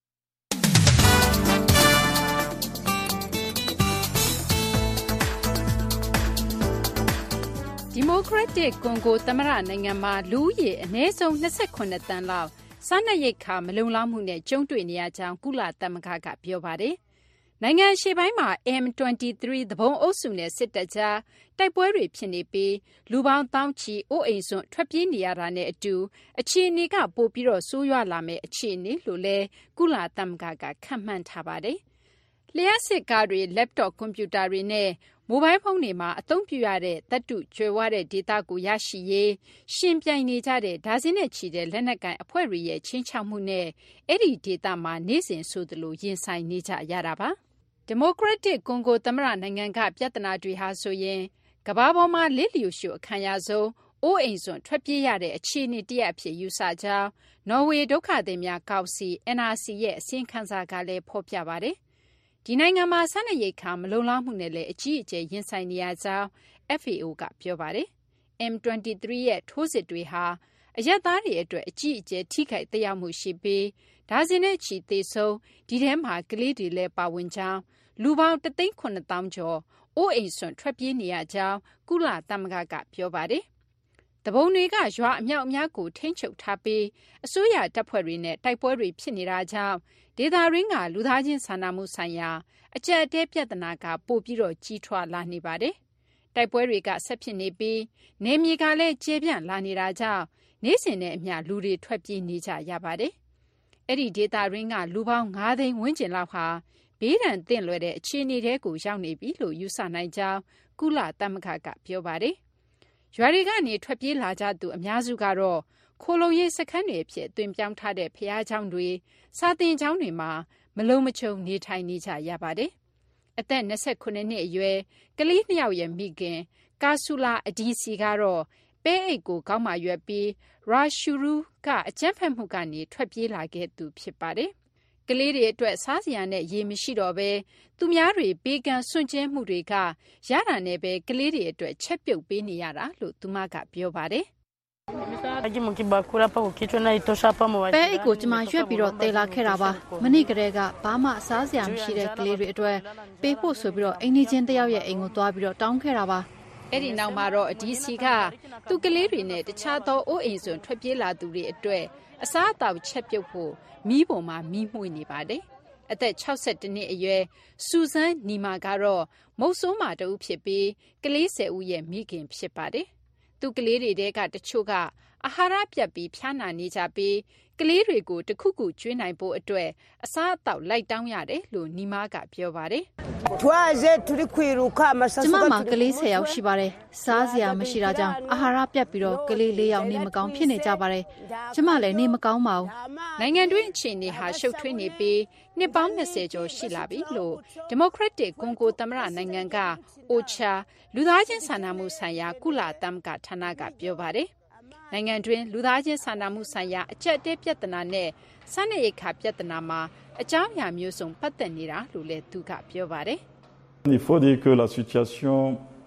ဒီမိုကရက်တစ်ကွန်ဂိုသမ္မတနိုင်ငံမှာလူဦးရေအနည်းဆုံး၂၈သန်းလောက်စားနပ်ရိက္ခာမလုံလောက်မှုနဲ့ကြုံတွေ့နေရကြောင်းကုလသမဂ္ဂကပြောပါတယ်။နိုင်ငံအရှေ့ပိုင်းမှာ အမ် ၂၃ သူပုန်အုပ်စုနဲ့စစ်တပ်ကြားတိုက်ပွဲတွေဖြစ်နေပြီးလူပေါင်းသောင်းချီအိုးအိမ်စွန့်ထွက်ပြေးနေရတာနဲ့အတူအခြေအနေကပိုပြီးတော့ဆိုးရွားလာမယ့်အခြေအနေလို့လည်းကုလသမဂ္ဂကခန့်မှန်းထားပါတယ်။လျှပ်စစ်ကားတွေ၊လက်ပ်တော့ကွန်ပျူတာတွေနဲ့မိုဘိုင်းဖုန်းတွေမှာအသုံးပြုရတဲ့သတ္တုကြွယ်ဝတဲ့ဒေတာကိုရရှိရေးရှင်ပြိုင်နေကြတဲ့ဒါဇင်နဲ့ချီတဲ့လက်နက်ကိုင်အဖွဲ့တွေရဲ့ချင်းချောက်မှုနဲ့အဲ့ဒီဒေတာမှာနေ့စဉ်ဆိုသလိုရင်ဆိုင်နေကြရတာပါ။ဒီမိုကရက်တစ်ကွန်ဂိုသမ္မတနိုင်ငံကပြဿနာတွေဟာဆိုရင်ကမ္ဘာပေါ်မှာလစ်လျူရှုအခမ်းအရဆုံးအိုးအိမ်စွန့်ထွက်ပြေးရတဲ့အခြေအနေတရက်အဖြစ်ယူဆကြောင်းနော်ဝေဒုက္ခသည်များကောင်စီ အန် အာ် စီ ရဲ့အစီရင်ခံစာကလည်းဖော်ပြပါတယ်။ဒီနိုင်ငံမှာစားနပ်ရိက္ခာမလုံလောက်မှုနဲ့လည်းအကြီးအကျယ်ရင်ဆိုင်နေရကြောင်း အက်ဖ် အေ အို ကပြောပါတယ်။ အမ် ၂၃ ရဲ့ထိုးစစ်တွေဟာအရပ်သားတွေအတွက်အကြီးအကျယ်ထိခိုက်သက်ရောက်မှုရှိပြီးဒါဇင်နဲ့ချီသေဆုံးဒီထဲမှာကလေးတွေလည်းပါဝင်ကြောင်းလူပေါင်းတစ်သိန်းခုနှစ်သောင်းကျော်အိုးအိမ်စွန့်ထွက်ပြေးနေရကြောင်းကုလသမဂ္ဂကပြောပါတယ်။တပုံတွေကရွာအမြောက်အများကိုထိန်းချုပ်ထားပြီးအစိုးရတပ်ဖွဲ့တွေနဲ့တိုက်ပွဲတွေဖြစ်နေတာကြောင့်ဒေသရင်းကလူသားချင်းစာနာမှုဆိုင်ရာအကျပ်အတည်းပြဿနာကပိုပြီးတော့ကြီးထွားလာနေပါတယ်။တိုက်ပွဲတွေကဆက်ဖြစ်နေပြီးနေမြေကလည်းကျေပြန့်လာနေတာကြောင့်နေ့စဉ်နဲ့အမျှလူတွေထွက်ပြေးနေကြရပါတယ်။အဲ့ဒီဒေသရင်းကလူပေါင်း၅သိန်းဝန်းကျင်လောက်ဟာဘေးဒဏ်သင့်လွယ်တဲ့အခြေအနေတွေကိုရောက်နေပြီလို့ယူဆနိုင်ကြောင်းကုလသမဂ္ဂကပြောပါတယ်။ရွာတွေကနေထွက်ပြေးလာကြသူအများစုကတော့ခိုလုံရေးစခန်းတွေအဖြစ်အသွင်ပြောင်းထားတဲ့ဘုရားကျောင်းတွေစာသင်ကျောင်းတွေမှာမလုံမခြုံနေထိုင်နေကြရပါတယ်။အသက်၂၉နှစ်အရွယ်ကလေးနှစ်ယောက်ရဲ့မိခင်ကာဆူလာအဒီစီကတော့ပဲအိတ်ကိုခေါင်းမာရွက်ပြီးရာရှူရူကအကြမ်းဖက်မှုကနေထွက်ပြေးလာခဲ့သူဖြစ်ပါတယ်။ကလေးတွေအတွက်စားစရာနဲ့ရေမရှိတော့ဘဲသူများတွေပေးကမ်းစွန့်ကြဲမှုတွေကရတာနဲ့ပဲကလေးတွေအတွက်ချက်ပြုတ်ပေးနေရတာလို့သူမကပြောပါတယ်ပဲအိတ်ကိုကျမရွက်ပြီးတော့တေလာခဲ့တာပါမနေ့ကတည်းကဘာမှစားစရာမရှိတဲ့ကလေးတွေအတွက်ပေးဖို့ဆိုပြီးတော့အိမ်ကြီးချင်းတယောက်ရဲ့အိမ်ကိုသွားပြီးတော့တောင်းခဲ့တာပါအဲ့ဒီနောက်မှာတော့အဒီစီကသူကလေးတွေနဲ့တခြားသောအိုးအိမ်စွန်ထွက်ပြေးလာသူတွေအတွက်အစားအသောက်ချက်ပြုတ်ဖို့မီးပေါ်မှာမီးမှွေနေပါတယ်အသက်၆၁နှစ်အရွယ်စူဇန်နီမာကတော့မုတ်ဆိုးမာတူဖြစ်ပြီးကလေး၁၀ဦးရဲ့မိခင်ဖြစ်ပါတယ်သူကလေးတွေတဲကတချို့ကအာဟာရပြတ်ပြီးဖျားနာနေကြပြီးကလေးတွေကိုတခုခုကျွေးနိုင်ဖို့အတွက်အစားအသောက်လိုက်တောင်းရတယ်လို့နီမာကပြောပါတယ်ကျမမှာကလေး၁၀ယောက်ရှိပါတယ်စားစရာမရှိတာကြောင့်အာဟာရပြတ်ပြီးတော့ကလေး၄ယောက်နေမကောင်းဖြစ်နေကြပါတယ်ကျမလည်းနေမကောင်းပါဘူးနိုင်ငံတွင်းအခြေအနေဟာရှုပ်ထွေးနေပြီးနှစ်ပေါင်း၂၀ကျော်ရှိလာပြီလို့ဒီမိုကရက်တစ်ကွန်ဂိုသမ္မတနိုင်ငံကအိုချာလူသားချင်းစာနာမှုဆိုင်ရာကုလသမဂ္ဂဌာနကပြောပါတယ်နိုင်ငံတွင်းလူသားချင်းစာနာမှုဆိုင်ရာအကျပ်အတည်းပြဿနာနဲ့စားနပ်ရိက္ခာပြဿနာမှာအကြောင်းအရာမျိုးစုံပတ်သက်နေတာလို့လည်းသူကပြောပါတယ် Il faut dire que la situation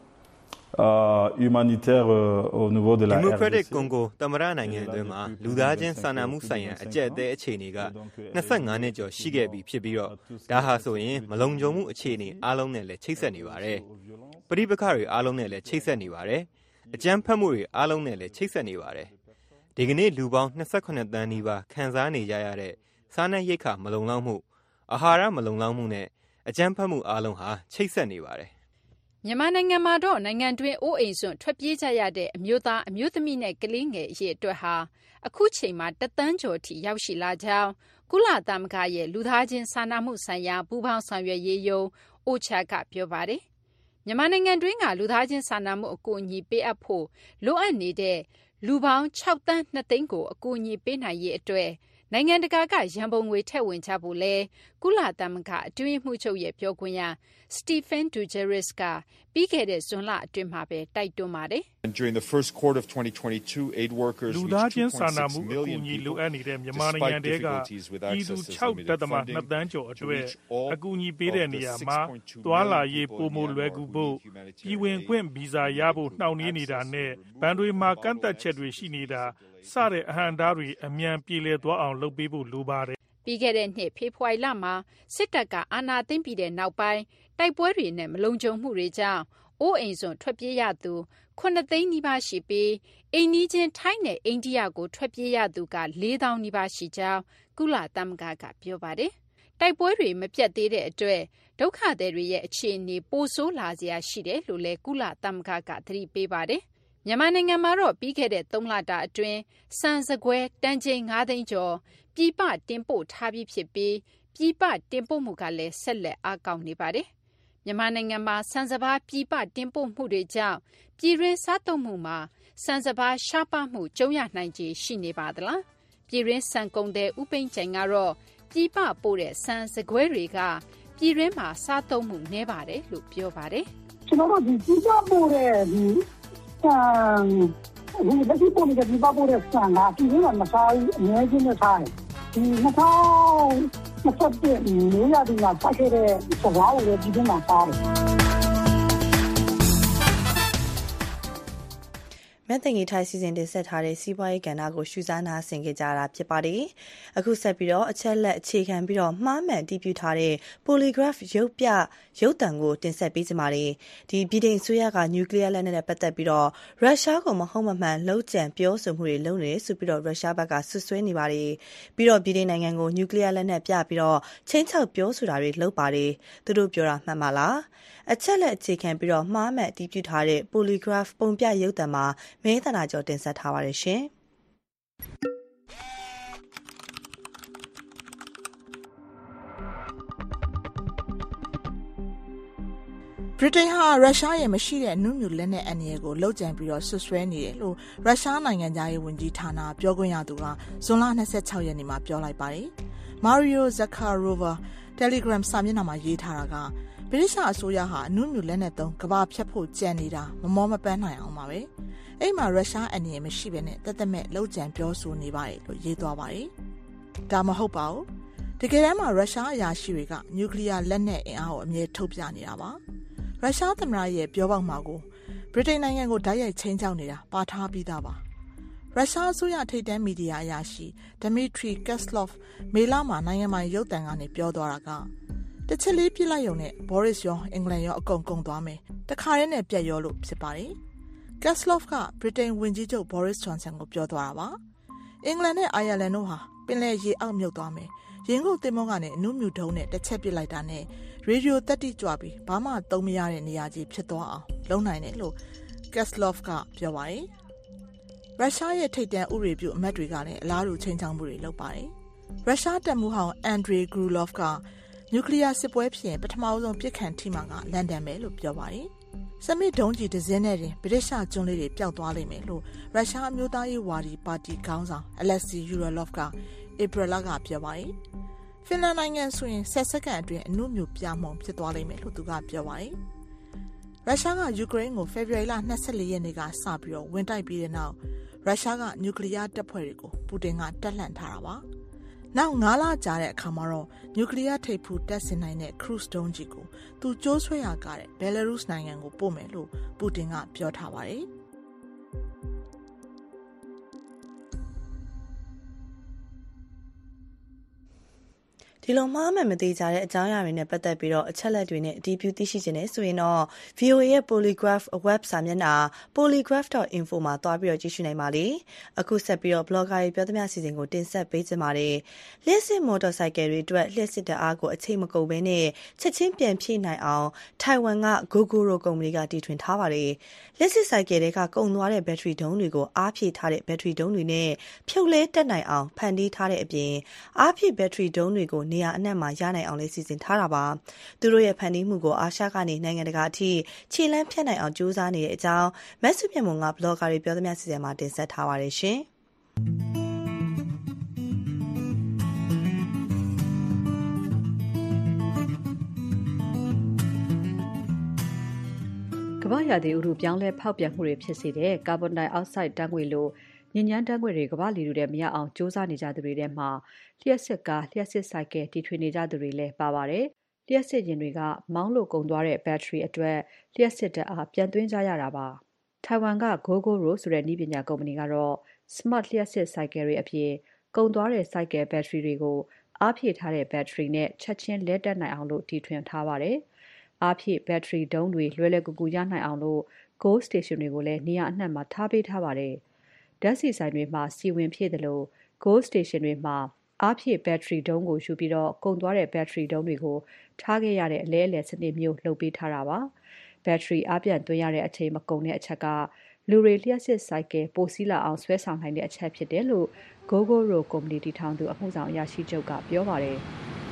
euh, humanitaire euh, au niveau de la Democratic Congo သမ္မတနိုင်ငံအတွင်းမှာလူသားချင်းစာနာမှုဆိုင်ရာအကျပ်အတည်းအခြေအနေက၂၅နှစ်ကျော်ရှိခဲ့ပြီဖြစ်ပြီးတော့ဒါဟာဆိုရင်မလုံခြုံမှုအခြေအနေအားလုံးနဲ့လည်းချိတ်ဆက်နေပါတယ်ပဋိပက္ခတွေအားလုံးနဲ့လည်းချိတ်ဆက်နေပါတယ်အကြမ်းဖက်မှုတွေအားလုံးနဲ့လည်းချိတ်ဆက်နေပါတယ်ဒီကနေ့လူပေါင်း၂၈သန်းနီးပါးခံစားနေကြရတဲ့စားနပ်ရိက္ခာမလုံလောက်မှုအာဟာရမလုံလောက်မှုနဲ့အကြမ်းဖက်မှုအားလုံးဟာချိတ်ဆက်နေပါတယ်မြန်မာနိုင်ငံမှာတော့နိုင်ငံတွင်းအိုးအိမ်စွန့်ထွက်ပြေးကြရတဲ့အမျိုးသားအမျိုးသမီးနဲ့ကလေးငယ်အရေးအတွက်ဟာအခုချိန်မှာတသန်းကျော်ထိရောက်ရှိလာကြောင်းကုလသမဂ္ဂရဲ့လူသားချင်းစာနာမှုဆိုင်ရာပူးပေါင်းဆောင်ရွက်ရေးယုံအိုချာကပြောပါတယ်မြန်မာနိုင်ငံတွင်းကလူသားချင်းစာနာမှုအကူအညီပေးအပ်ဖို့လိုအပ်နေတဲ့လူပေါင်း၆သန်း၂သိန်းကိုအကူအညီပေးနိုင်ရေးအတွက်နိုင်ငံတကာကရန်ပုံငွေထည့်ဝင်ကြဖို့လဲကုလသမဂ္ဂအတွင်းမှုချုပ်ရဲ့ပြောခွင့်ရစတီဖန်ဒူဂျယ်ရစ်ကပြီးခဲ့တဲ့ဇွန်လအတွင်းမှာပဲတိုက်တွန်းပါတယ် During the first quarter of twenty twenty-two, aid workers လူသားချင်းစာနာမှုအကူအညီလိုအပ်နေတဲ့မြန်မာနိုင်ငံတဲကပြည်သူ၆.၂သန်းကျော်အတွက်အကူအညီပေးတဲ့နေရာမှာသွာလာရေးပုံမလွယ်ကူဖို့ပြည်ဝင်ခွင့်ဗီဇာရဖို့နှောင့်နှေးနေတာနဲ့ဗန်တွေမှာကန့်သက်ချက်တွေရှိနေတာစတဲ့အဟန့်အတားတွေအမြန်ပြေလည်သွားအောင်လုပ်ပေးဖို့လိုပါတယ်ပြီးခဲ့တဲ့နှစ်ဖေဖော်ဝါရီလမှာစစ်တပ်ကအာဏာသိမ်းပြီးတဲ့နောက်ပိုင်းတိုက်ပွဲတွေနဲ့မလုံခြုံမှုတွေကြောင့်အိုးအိမ်စွန်ထွက်ပြေးရသူခုနှစ်သိန်းနီးပါးရှိပြီးအိမ်နီးချင်းထိုင်းနဲ့အိန္ဒိယကိုထွက်ပြေးရသူကလေးသောင်းနီးပါးရှိကြောင်းကုလသမဂ္ဂကပြောပါတယ်တိုက်ပွဲတွေမပြတ်သေးတဲ့အတွက်ဒုက္ခသည်တွေရဲ့အခြေအနေပိုဆိုးလာစရာရှိတယ်လို့လည်းကုလသမဂ္ဂကသတိပေးပါတယ်မြန်မာနိုင်ငံမှာတော့ပြီးခဲ့တဲ့သုံးလတာအတွင်းစံစကွဲတန်ချိန်၅သိန်းကျော်ပြည်ပတင်ပို့ထားပြီးဖြစ်ပြီးပြည်ပတင်ပို့မှုကလည်းဆက်လက်အားကောင်းနေပါတယ်မြန်မာနိုင်ငံမှာစံစဘာပြည်ပတင်ပို့မှုတွေကြောင့်ပြည်တွင်းစားသုံးမှုမှာစံစဘာရှားပါမှုကြုံရနိုင်ခြေရှိနေပါသလားပြည်တွင်းစံကုန်တဲ့ဥပိန်ချိုင်ကတော့ပြည်ပပို့တဲ့စံစကွဲတွေကပြည်တွင်းမှာစားသုံးမှုနည်းပါတယ်လို့ပြောပါတယ်ကျွန်တော်တို့ဒီပြည်ပပို့တဲ့ဒီဆန်ဒီလက်ရှိပို့နေတဲ့ပြည်ပပို့တဲ့ဆန်ကပြည်တွင်းမှာမစားဘူးအများကြီးနဲ့စားတယ်ဒီနှစ်ထောင်နှစ်ဆက်ပြည့်နေရဒီမှာဆက်ခဲ့တဲ့စကားကိုလည်းပြည်တွင်းမှာစားတယ်မက်သင်ငီထိုင်စီစဉ်တင်ဆက်ထားတဲ့စီးပွားရေးကဏ္ဍကိုရှုစားနာဆင်ကြကြတာဖြစ်ပါတယ်။အခုဆက်ပြီးတော့အချက်လက်အခြေခံပြီးတော့မှားမှန်တည်ပြုထားတဲ့ polygraph ရုပ်ပြရုပ်သံကိုတင်ဆက်ပေးကြပါမယ်။ဒီဗြိတိန်အစိုးရကနျူကလ িয়ার လက်နက်နဲ့ပတ်သက်ပြီးတော့ရုရှားကမဟုတ်မမှန်လှုပ်ကြံပြောဆိုမှုတွေလုပ်နေတယ်ဆိုပြီးတော့ရုရှားဘက်ကဆွဆွဲနေပါတယ်။ပြီးတော့ဗြိတိန်နိုင်ငံကိုနျူကလ িয়ার လက်နက်ပြပြီးတော့ချင်းချောက်ပြောဆိုတာတွေလုပ်ပါတယ်။သူတို့ပြောတာမှန်ပါလား။အချက်လက်အခြေခံပြီးတော့မှားမှန်တည်ပြုထားတဲ့ polygraph ပုံပြရုပ်သံမှာမဲသနာကျော်တင်ဆက်ထားပါတယ်ရှင်။ဗြိတိန်ဟာရုရှားရဲ့မရှိတဲ့နုညူလက်နက်အန္တရာယ်ကိုလှုပ်ကြံပြီးတော့ဆွဆွဲနေတယ်လို့ရုရှားနိုင်ငံသားရေးဝန်ကြီးဌာနပြောခွင့်ရသူကဇွန်လ၂၆ရက်နေ့မှာပြောလိုက်ပါတယ်။ Mario Zakharova Telegram စာမျက်နှာမှာရေးထားတာကဗြိတိရှအစိုးရဟာအနုမြူလက်နက်သုံးကဘာဖြတ်ဖို့ကြံနေတာမမောမပန်းနိုင်အောင်ပါပဲ။အဲ့မှာရုရှားအန္တရာယ်မရှိဘဲနဲ့တက်တက်မဲ့လှုပ်ကြံပြောဆိုနေပါတယ်လို့ရေးသွားပါတယ်။ဒါမဟုတ်ပါဘူး။တကယ်တမ်းမှာရုရှားအရာရှိတွေကနျူကလ িয়ার လက်နက်အင်အားကိုအမြဲထုတ်ပြနေတာပါ။ရုရှားသမ္မတရဲ့ပြောပေါက်မှာကိုဗြိတိန်နိုင်ငံကိုဓာတ်ရိုက်ချင်းချောက်နေတာပါထားပြီးသားပါ။ရုရှားအစိုးရထိပ်တန်းမီဒီယာအရာရှိ Dmitry Kozlov မေလမှာနိုင်ငံပိုင်ရုပ်သံကနေပြောသွားတာကတစ်ချက်လေးပြစ်လိုက်ရုံနဲ့ Boris ရောအင်္ဂလန်ရောအကုန်ကုန်သွားမယ်တခါတည်းနဲ့ပြတ်ရောလို့ဖြစ်ပါတယ် Kozlov ကဗြိတိန်ဝန်ကြီးချုပ် Boris Johnson ကိုပြောသွားတာပါအင်္ဂလန်နဲ့အိုင်ယာလန်တို့ဟာပင်လယ်ရေအောက်မြုပ်သွားမယ်ရင်ကုန်သင်္ဘောကနေအနုမြူထုံးနဲ့တစ်ချက်ပစ်လိုက်တာနဲ့ရေဒီယိုတက်တိကြွပြီးဘာမှသုံးမရတဲ့နေရာကြီးဖြစ်သွားအောင်လုပ်နိုင်တယ်လို့ Kozlov ကပြောပါတယ်ရုရှားရဲ့ထိပ်တန်းဥပဒေပြုအမတ်တွေကလည်းအလားတူချိန်ချောင်းမှုတွေလုပ်ပါတယ်ရုရှားတပ်မှူးဟောင်း Andrei Grulov ကနျူကလ িয়ার စစ်ပွဲဖြစ်ရင်ပထမဆုံးပြစ်ခတ်ထိမှကလန်ဒန်ပဲလို့ပြောပါတယ်စမစ်ဒုံးကြီးဒဇင်းနဲ့တင်ဗြိတိရှကျွန်းလေးတွေပျောက်သွားလိမ့်မယ်လို့ရုရှားအမျိုးသားရေးဝါဒီပါတီခေါင်းဆောင် Alexei Uralov ကဧပြီလကပြောပါတယ်ဖင်လန်နိုင်ငံဆိုရင်ဆယ်စက္ကန့်အတွင်းအနုမြူပြမှုန်ဖြစ်သွားလိမ့်မယ်လို့သူကပြောပါတယ်ရုရှားကယူကရိန်းကိုဖေဖော်ဝါရီလ၂၄ရက်နေ့ကစပြီးတော့ဝင်တိုက်ပြီးတဲ့နောက်ရုရှားကနျူကလ িয়ার တပ်ဖွဲ့တွေကိုပူတင်ကတက်လှန့်ထားတာပါနောက်၅လကြာတဲ့အခါမှာတော့နျူကလ িয়ার ထိပ်ဖူးတက်ဆင်နိုင်တဲ့ cruise ဒုံးကြီးကိုသူကျိုးဆွဲရကားတဲ့ Belarus နိုင်ငံကိုပို့မယ်လို့ပူတင်ကပြောထားပါတယ်ဒီလိုမှားမှန်မသေးကြတဲ့အကြောင်းအရာတွေနဲ့ပတ်သက်ပြီးတော့အချက်လက်တွေနဲ့အတည်ပြုသိရှိခြင်းနဲ့ဆိုရင်တော့ ဗွီအိုအေ ရဲ့ Polygraph web စာမျက်နှာ polygraph dot info မှာသွားပြီးတော့ကြည့်ရှုနိုင်ပါလေအခုဆက်ပြီးတော့ blogger တွေပြောသမျှအစီအစဉ်ကိုတင်ဆက်ပေးကြပါမယ်လျှက်စစ်မော်တော်ဆိုင်ကယ်တွေအတွက်လျှက်စစ်တအားကိုအချိန်မကုန်ဘဲနဲ့ချက်ချင်းပြန်ဖြည့်နိုင်အောင်ထိုင်ဝမ်က Gogoro ကုမ္ပဏီကတီထွင်ထားပါတယ်လျှက်စစ်ဆိုင်ကယ်တွေကကုန်သွားတဲ့ဘက်ထရီဒုံးတွေကိုအားဖြည့်ထားတဲ့ဘက်ထရီဒုံးတွေနဲ့ဖြုတ်လဲတက်နိုင်အောင်ဖန်တီးထားတဲ့အပြင်အားဖြည့်ဘက်ထရီဒုံးတွေကိုနေရာအနှံ့မှာရနိုင်အောင်လေးစီစဉ်ထားတာပါသူတို့ရဲ့ဖန်တီးမှုကိုအာရှကနေနိုင်ငံတကာအထိခြေလှမ်းဖြတ်နိုင်အောင်ကြိုးစားနေတဲ့အကြောင်းမက်ဆုမြတ်မုံကဘလော့ဂါတွေပြောသမျှစီစဉ်မှာတင်ဆက်ထားပါတယ်ရှင်ကမ္ဘာရာသီဥတုပြောင်းလဲဖောက်ပြန်မှုတွေဖြစ်စေတဲ့ကာဗွန်ဒိုင်အောက်ဆိုက်ဓာတ်ငွေ့လိုညဉ့်ညမ်းဓာတ်ငွေ့တွေကမ္ဘာလေထုထဲမရအောင်ကြိုးစားနေကြသူတွေထဲမှာလျှက်စစ်ကားလျှက်စစ်ဆိုင်ကယ်တီထွင်နေကြသူတွေလည်းပါပါတယ်။လျှက်စစ်ယာဉ်တွေကမောင်းလို့ကုန်သွားတဲ့ဘက်ထရီအတွက်လျှက်စစ်ဓာတ်အားပြန်သွင်းကြရတာပါ။ထိုင်ဝမ်က Gogoro ဆိုတဲ့နည်းပညာကုမ္ပဏီကတော့ Smart လျှက်စစ်ဆိုင်ကယ်တွေအပြင်ကုန်သွားတဲ့ဆိုင်ကယ်ဘက်ထရီတွေကိုအားဖြည့်ထားတဲ့ဘက်ထရီနဲ့ချက်ချင်းလဲတက်နိုင်အောင်လို့တီထွင်ထားပါတယ်။အားဖြည့်ဘက်ထရီဒုံးတွေလွယ်လွယ်ကူကူရနိုင်အောင်လို့ Go Station တွေကိုလည်းနေရာအနှံ့မှာထားပေးထားပါတယ်။ဓာတ်ဆီဆိုင်တွေမှာစီဝင်ဖြည့်တယ်လို့ Go Station တွေမှာအားဖြည့်ဘက်ထရီဒုံးကိုယူပြီးတော့ကုန်သွားတဲ့ဘက်ထရီဒုံးတွေကိုထားခဲ့ရတဲ့အလဲအလဲစနစ်မျိုးလုပ်ပေးထားတာပါ။ဘက်ထရီအားပြန်သွင်းရတဲ့အချိန်မကုန်တဲ့အချက်ကလူတွေလျှက်စစ်ဆိုင်ကယ်ပိုစီးလာအောင်ဆွဲဆောင်နိုင်တဲ့အချက်ဖြစ်တယ်လို့ Gogoro ကုမ္ပဏီတည်ထောင်သူအမှုဆောင်အရာရှိချုပ်ကပြောပါတယ်။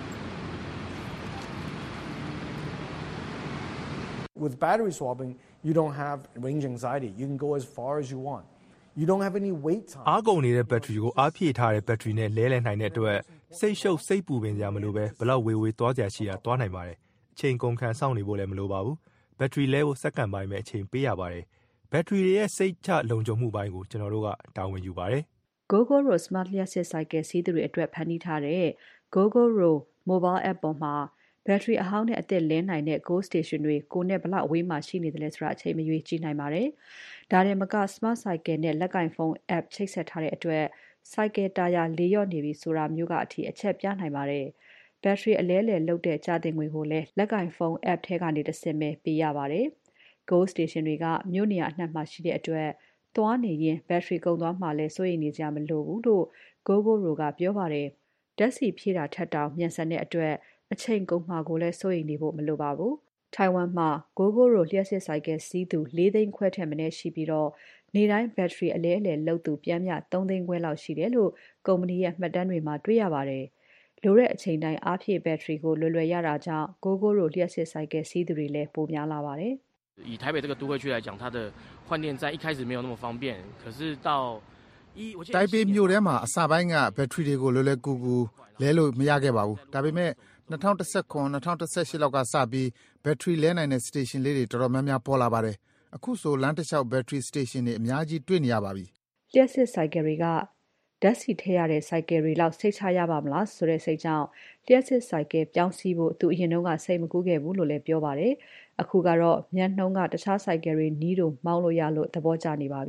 With battery swapping, you don't have range anxiety. You can go as far as you want. You don't have any wait time. အားကုန်နေတဲ့ဘက်ထရီကိုအားဖြည့်ထားတဲ့ဘက်ထရီနဲ့လဲလှယ်နိုင်တဲ့အတွက်စိတ်ရှုပ်စိတ်ပူပင်ကြမလို့ပဲဘလောက်ဝေဝေသွားကြရှိတာသွားနိုင်ပါတယ်။အချိန်ကုန်ခံစောင့်နေဖို့လည်းမလိုပါဘူး။ဘက်ထရီလဲဖို့စက္ကန့်ပိုင်းပဲအချိန်ပေးရပါတယ်။ဘက်ထရီတွေရဲ့စိတ်ချလုံခြုံမှုပိုင်းကိုကျွန်တော်တို့ကတာဝန်ယူပါတယ်။ Gogoro Smart လျှက်စစ်ဆိုင်ကယ်စီးသူတွေအတွက်ဖန်တီးထားတဲ့ Gogoro Mobile App ပေါ်မှာဘက်ထရီအဟောင်းနဲ့အသစ်လင်းနိုင်တဲ့ Go Station တွေကိုနဲ့ဘလောက်အဝေးမှာရှိနေတယ်လဲဆိုတာအချိန်မရွေးကြည့်နိုင်ပါတယ်။ဒါတင်မက Smart Cycle နဲ့လက်ကင်ဖုန်း App ချိတ်ဆက်ထားတဲ့အတွက်စိုက်ကယ်တာယာလေးရော့နေပြီဆိုတာမျိုးကအထိအချက်ပြနိုင်ပါတယ်။ဘက်ထရီအလဲလှယ်လုပ်တဲ့ကြာတင်ငွေကိုလည်းလက်ကင်ဖုန်း App ထဲကနေတဆင့်ပဲပေးရပါတယ်။ Go Station တွေကမြို့နေရာအနှံ့မှာရှိတဲ့အတွက်သွားနေရင်ဘက်ထရီကုန်သွားမှလည်းစိုးရိမ်နေကြမလို့ဘူးလို့ Gogoro ကပြောပါတယ်။ဓာတ်ဆီဖြည့်တာထက်တောင်မြန်ဆန်တဲ့အတွက်အချိန်ကုန်မှာကိုလည်းစိုးရိမ်နေဖို့မလိုပါဘူး။ထိုင်ဝမ်မှာ Gogoro လျှက်စစ်ဆိုင်ကယ်စီးသူလေးသိန်းခွဲထက်မနည်းရှိပြီးတော့နေ့တိုင်းဘက်ထရီအလဲအလှယ်လုပ်သူပြန်မျှသုံးသိန်းခွဲလောက်ရှိတယ်လို့ကုမ္ပဏီရဲ့မှတ်တမ်းတွေမှာတွေ့ရပါတယ်။လိုတဲ့အချိန်တိုင်းအားဖြည့်ဘက်ထရီကိုလွယ်လွယ်ရတာကြောင့် Gogoro လျှက်စစ်ဆိုင်ကယ်စီးသူတွေလည်းပိုများလာပါတယ်။以台北这个都会区来讲，它的换电站一开始没有那么方便，可是到တိုင်ပေမြို့ထဲမှာအစပိုင်းကဘက်ထရီတွေကိုလွယ်လွယ်ကူကူလဲလို့မရခဲ့ပါဘူး။ဒါပေမဲ့၂၀၁၇ ၂၀၁၈လောက်ကစပြီးဘက်ထရီလဲနိုင်တဲ့ station လေးတွေတော်တော်များများပေါ်လာပါတယ်။အခုဆိုလမ်းတစ်လျှောက်ဘက်ထရီ station တွေအများကြီးတွေ့နေရပါပြီ။လျှက်စစ်ဆိုင်ကယ်တွေကဓာတ်ဆီထည့်ရတဲ့ဆိုင်ကယ်တွေလောက်စိတ်ချရပါမလားဆိုတဲ့စိတ်ကြောင့်လျှက်စစ်ဆိုင်ကယ်ပြောင်းစီးဖို့သူအရင်တုန်းကစိတ်မကူးခဲ့ဘူးလို့လည်းပြောပါတယ်။အခုကတော့မျက်နှုံးကတခြားဆိုင်ကယ်တွေနီးတို့မောင်းလို့ရလို့သဘောကျနေပါပြီ။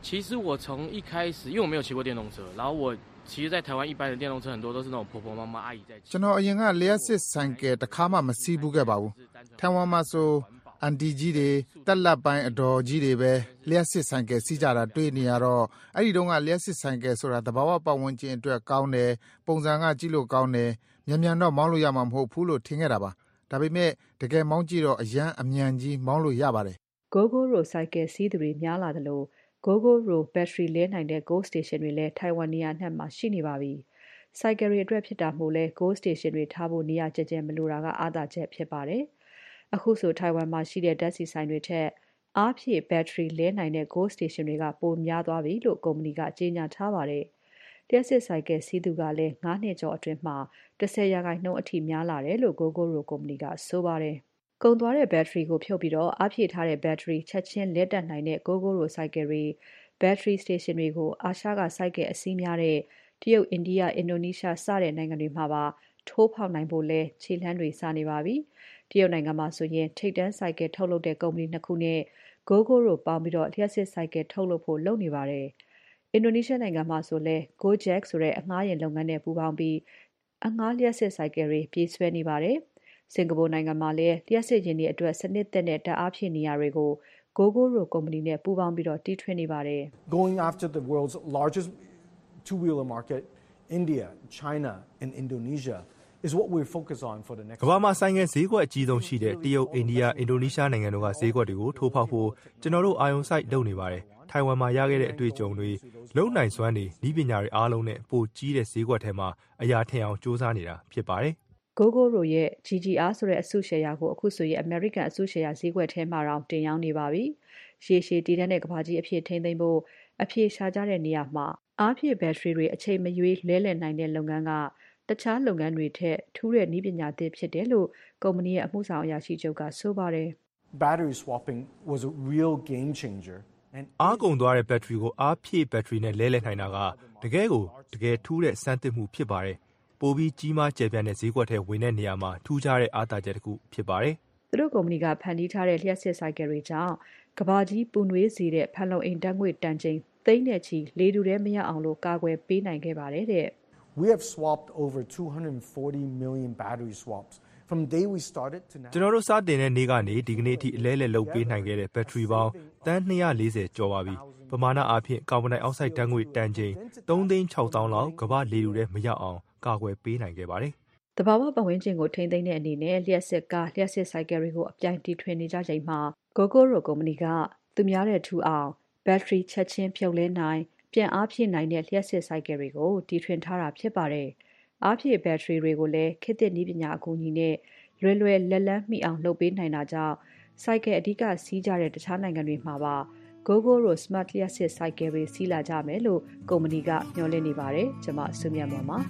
其实我从一开始，因为我没有骑过电动车，然后我其实在台湾一般的电动车很多都是那种婆婆妈妈阿姨在骑。 ကျွန်တော်အရင်ကလျှက်စစ်ဆိုင်ကယ်တစ်ခါမှမစီးဘူးခဲ့ပါဘူး။ထိုင်ဝမ်မှာဆိုအန်တီကြီးတွေတက်လက်ပိုင်းအတော်ကြီးတွေပဲလျှက်စစ်ဆိုင်ကယ်စီးကြတာတွေ့နေရတော့အဲ့ဒီတုန်းကလျှက်စစ်ဆိုင်ကယ်ဆိုတာတဘာဝပတ်ဝန်းကျင်အတွက်ကောင်းတယ်ပုံစံကကြည့်လို့ကောင်းတယ်မြန်မြန်တော့မောင်းလို့ရမှာမဟုတ်ဘူးလို့ထင်ခဲ့တာပါဒါပေမဲ့တကယ်မောင်းကြည့်တော့အရန်အမြန်ကြီးမောင်းလို့ရပါတယ် Gogoro ဆိုင်ကယ်စီးသူတွေများလာတယ်လို့ Gogoro ဘက်ထရီလဲနိုင်တဲ့ Go Station တွေလည်းထိုင်ဝမ်နေရာနှံ့မှာရှိနေပါပြီ။ဆိုင်ကယ်တွေအတွက်ဖြစ်တာမို့လဲ Go Station တွေထားဖို့နေရာကျကျမလိုတာကအားသာချက်ဖြစ်ပါတယ်။အခုဆိုထိုင်ဝမ်မှာရှိတဲ့ဓာတ်ဆီဆိုင်တွေထက်အားဖြည့်ဘက်ထရီလဲနိုင်တဲ့ Go Station တွေကပိုများသွားပြီလို့ကုမ္ပဏီကကြေညာထားပါတယ်။လျှပ်စစ်ဆိုင်ကယ်စီးသူကလည်း၅နှစ်ကျော်အတွင်းမှာ၁၀ရာခိုင်နှုန်းအထိများလာတယ်လို့ Gogoro ကုမ္ပဏီကဆိုပါတယ်။ကုန်သွားတဲ့ဘက်ထရီကိုဖြုတ်ပြီးတော့အားဖြည့်ထားတဲ့ဘက်ထရီချက်ချင်းလက်တက်နိုင်တဲ့ Gogoro ဆိုင်ကယ်တွေဘက်ထရီ station တွေကိုအာရှကစိုက်ကယ်အစီးများတဲ့တရုတ်အိန္ဒိယအင်ဒိုနီးရှားစတဲ့နိုင်ငံတွေမှာပါထိုးဖောက်နိုင်ဖို့လဲခြေလှမ်းတွေစနေပါပြီတရုတ်နိုင်ငံမှာဆိုရင်ထိပ်တန်းစိုက်ကယ်ထုတ်လုပ်တဲ့ကုမ္ပဏီနှစ်ခုနဲ့ Gogoro ပေါင်းပြီးတော့လျှပ်စစ်စိုက်ကယ်ထုတ်လုပ်ဖို့လုပ်နေပါတယ်အင်ဒိုနီးရှားနိုင်ငံမှာဆိုလဲ Gojek ဆိုတဲ့အငှားယာဉ်လုပ်ငန်းနဲ့ပူးပေါင်းပြီးအငှားလျှပ်စစ်စိုက်ကယ်တွေပြေးဆွဲနေပါတယ်စင်ကာပူနိုင်ငံမှာလည်းလျှပ်စစ်ယာဉ်တွေအတွက်စနစ်သက်တဲ့ဓာတ်အားဖြည့်နေရာတွေကို Gogoro ကုမ္ပဏီနဲ့ပူးပေါင်းပြီးတော့တီထွင်နေပါတယ် Going after the world's largest two-wheeler market, India, China, and Indonesia is what we're focused on for the next. ကမ္ဘာမှာဆိုင်ငယ်ဈေးကွက်အကြီးဆုံးရှိတဲ့တရုတ်၊အိန္ဒိယ၊အင်ဒိုနီးရှားနိုင်ငံတို့ကဈေးကွက်တွေကိုထိုးဖောက်ဖို့ကျွန်တော်တို့အာရုံစိုက်လုပ်နေပါတယ်။ထိုင်ဝမ်မှာရခဲ့တဲ့အတွေ့အကြုံတွေလုံနိုင်စွမ်းတွေဤပညာတွေအားလုံးနဲ့ပိုကြီးတဲ့ဈေးကွက်ထဲမှာအရာထင်အောင်စူးစမ်းနေတာဖြစ်ပါတယ်။ Gogoro ရဲ့ G G R ဆိုတဲ့အစုရှယ်ယာကိုအခုဆိုရင် American အစုရှယ်ယာဈေးကွက်ထဲမှာတောင်တင်ရောင်းနေပါပြီ။ရေရှည်တည်တဲ့ကမ္ဘာကြီးအဖြစ်ထိန်းသိမ်းဖို့အဖြေရှာကြတဲ့နေရာမှာအားဖြည့်ဘက်ထရီတွေအချိန်မရွေးလဲလှယ်နိုင်တဲ့လုပ်ငန်းကတခြားလုပ်ငန်းတွေထက်ထူးတဲ့နည်းပညာသစ်ဖြစ်တယ်လို့ကုမ္ပဏီရဲ့အမှုဆောင်အရာရှိချုပ်ကဆိုပါတယ်။ Battery swapping was a real game changer. အားကုန်သွားတဲ့ဘက်ထရီကိုအားဖြည့်ဘက်ထရီနဲ့လဲလှယ်နိုင်တာကတကယ်ကိုတကယ်ထူးတဲ့စမ်းသစ်မှုဖြစ်ပါတယ်။ပိုပြီးကြီးမားကျယ်ပြန့်တဲ့ဈေးကွက်ထဲဝင်တဲ့နေရာမှာထူးခြားတဲ့အားသာချက်တစ်ခုဖြစ်ပါတယ်။သူတို့ကုမ္ပဏီကဖန်တီးထားတဲ့လျှပ်စစ်ဆိုင်ကယ်တွေကြောင့်ကမ္ဘာကြီးပူနွေးစေတဲ့ဖန်လုံအိမ်ဓာတ်ငွေ့တန်ချိန်သိန်းနဲ့ချီလေတူထဲမရအောင်လို့ကာကွယ်ပေးနိုင်ခဲ့ပါတယ်တဲ့။ We have swapped over two hundred forty million battery swaps from the day we started to now. ကျွန်တော်တို့စတင်တဲ့နေ့ကနေဒီကနေ့အထိအလဲလဲလုပ်ပေးနိုင်ခဲ့တဲ့ဘက်ထရီပေါင်းတန်း၂၄၀ကျော်ပါပြီ။ပမာဏအားဖြင့်ကာဗွန်ဒိုင်အောက်ဆိုက်ဓာတ်ငွေ့တန်ချိန်သုံးသိန်းခြောက်သောင်းလောက်ကမ္ဘာလေတူထဲမရအောင်ကာကွယ်ပေးနိုင်ခဲ့ပါတယ်။တဘာဝပတ်ဝန်းကျင်ကိုထိန်းသိမ်းတဲ့အနေနဲ့လျှက်စစ်ကားလျှက်စစ်ဆိုင်ကယ်တွေကိုအပြိုင်တီထွင်နေကြချိန်မှာ Gogoro ကုမ္ပဏီကသူများတဲ့ထူအောင်ဘက်ထရီချက်ချင်းဖြုတ်လဲနိုင်ပြန်အားဖြည့်နိုင်တဲ့လျှက်စစ်ဆိုင်ကယ်တွေကိုတီထွင်ထားတာဖြစ်ပါတယ်။အားဖြည့်ဘက်ထရီတွေကိုလည်းခေတ်သစ်နည်းပညာအကူအညီနဲ့လွယ်လွယ်လက်လန်းမိအောင်လုပ်ပေးနိုင်တာကြောင့်ဆိုင်ကယ်အဓိကစီးကြတဲ့တခြားနိုင်ငံတွေမှာပါ Gogoro Smart လျှက်စစ်ဆိုင်ကယ်တွေစီးလာကြမယ်လို့ကုမ္ပဏီကမျှော်လင့်နေပါတယ်။ကျွန်မစုမြတ်မော်ပါ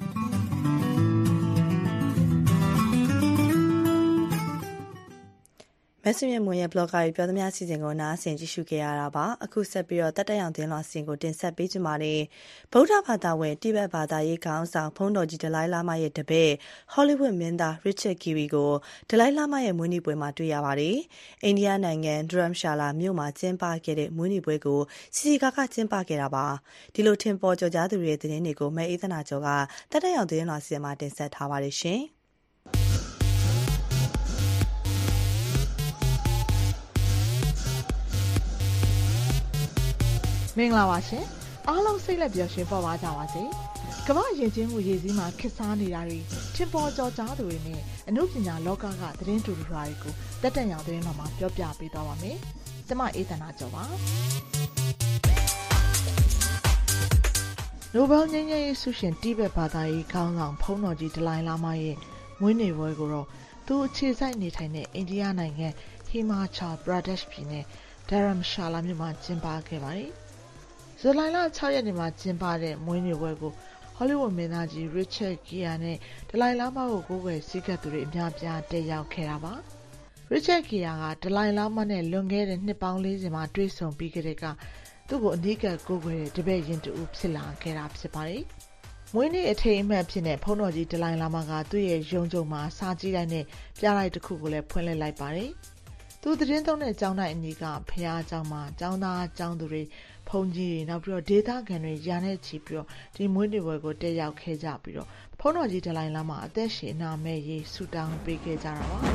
မက်ဆီမြမွန်ရဲ့ blogger တွေပြောသမျှအစီအစဉ်ကိုနားဆင်ကြည့်ရှုခဲ့ရတာပါအခုဆက်ပြီးတော့တတ်တရောင်သတင်းလွှာအစီအစဉ်ကိုတင်ဆက်ပေးကြပါမယ်ဗုဒ္ဓဘာသာဝင်တိဘက်ဘာသာရေးခေါင်းဆောင်ဘုန်းတော်ကြီးဒလိုင်းလာမရဲ့တပည့်ဟောလိဝုဒ်မင်းသား Richard Kiwi ကိုဒလိုင်းလာမရဲ့မွေးနေ့ပွဲမှာတွေ့ရပါတယ်အိန္ဒိယနိုင်ငံဒရမ်ရှာလာမြို့မှာကျင်းပခဲ့တဲ့မွေးနေ့ပွဲကိုစီစီကာကကျင်းပခဲ့တာပါဒီလိုထင်ပေါ်ကျော်ကြားသူတွေရဲ့သတင်းတွေကိုမဲအေးသနာကျော်ကတတ်တရောင်သတင်းလွှာအစီအစဉ်မှာတင်ဆက်ထားပါတယ်ရှင်မင်္ဂလာပါရှင်အားလုံးစိတ်လက်ပျော်ရွှင်ပေါ်ပါကြပါစေကမ္ဘာယဉ်ကျေးမှုရည်စည်းမှာခစ်စားနေတာတွေထင်ပေါ်ကျော်ကြားသူတွေနဲ့အမှုပညာလောကကသတင်းတူတူတွေကိုတက်တက်ရောင်သတင်းတော်မှာပြောပြပေးသွားပါမယ်ကျမအေးသနာကျော်ပါနိုဘယ်ငြိမ်းချမ်းရေးဆုရှင်တိဘက်ဘာသာရေးခေါင်းဆောင်ဘုန်းတော်ကြီးဒလိုင်းလာမရဲ့မွေးနေ့ပွဲကိုတော့သူအခြေစိုက်နေထိုင်တဲ့အိန္ဒိယနိုင်ငံဟီမာချာပရာဒက်ရှ်ပြည်နယ်ဒါရမ်ရှာလာမြို့မှာကျင်းပခဲ့ပါတယ်ဇူလိုင်လ၆ရက်နေ့မှာကျင်းပတဲ့မွေးနေ့ပွဲကိုဟောလိဝုဒ်မင်းသားကြီး Richard Gere နဲ့ဒလိုင်းလာမကိုကိုယ်ွယ်စည်းကပ်သူတွေအများပြားတက်ရောက်ခဲ့တာပါ Richard Gere ကဒလိုင်းလာမနဲ့လွန်ခဲ့တဲ့နှစ်ပေါင်း၄၀မှာတွေ့ဆုံပြီးကြတဲ့ကသူ့ကိုအနီးကပ်ကိုယ်ွယ်တဲ့တပည့်ရင်တူဖြစ်လာခဲ့တာဖြစ်ပါတယ်မွေးနေ့အထိမ်းအမှတ်ဖြစ်တဲ့ဖုန်းတော်ကြီးဒလိုင်းလာမကသူ့ရဲ့ရုံးချုပ်မှာစာကြည့်တိုင်းနဲ့ပြလိုက်တစ်ခုကိုလည်းဖွင့်လှစ်လိုက်ပါတယ်သူသတင်းသုံးတဲ့ကျောင်းတိုင်းအနီးကဖျားကျောင်းမှာကျောင်းသားကျောင်းသူတွေဖုန်ကြီးတွေနောက်ပြီးတော့ဒေသခံတွေရာနဲ့ချီပြီးတော့ဒီမွေးနေ့ပွဲကိုတက်ရောက်ခဲ့ကြပြီးတော့ဖုန်းတော်ကြီးဒလိုင်လာမှာအသက်ရှင်နာမဲ့ရေးဆူတောင်းပေးခဲ့ကြတာပါ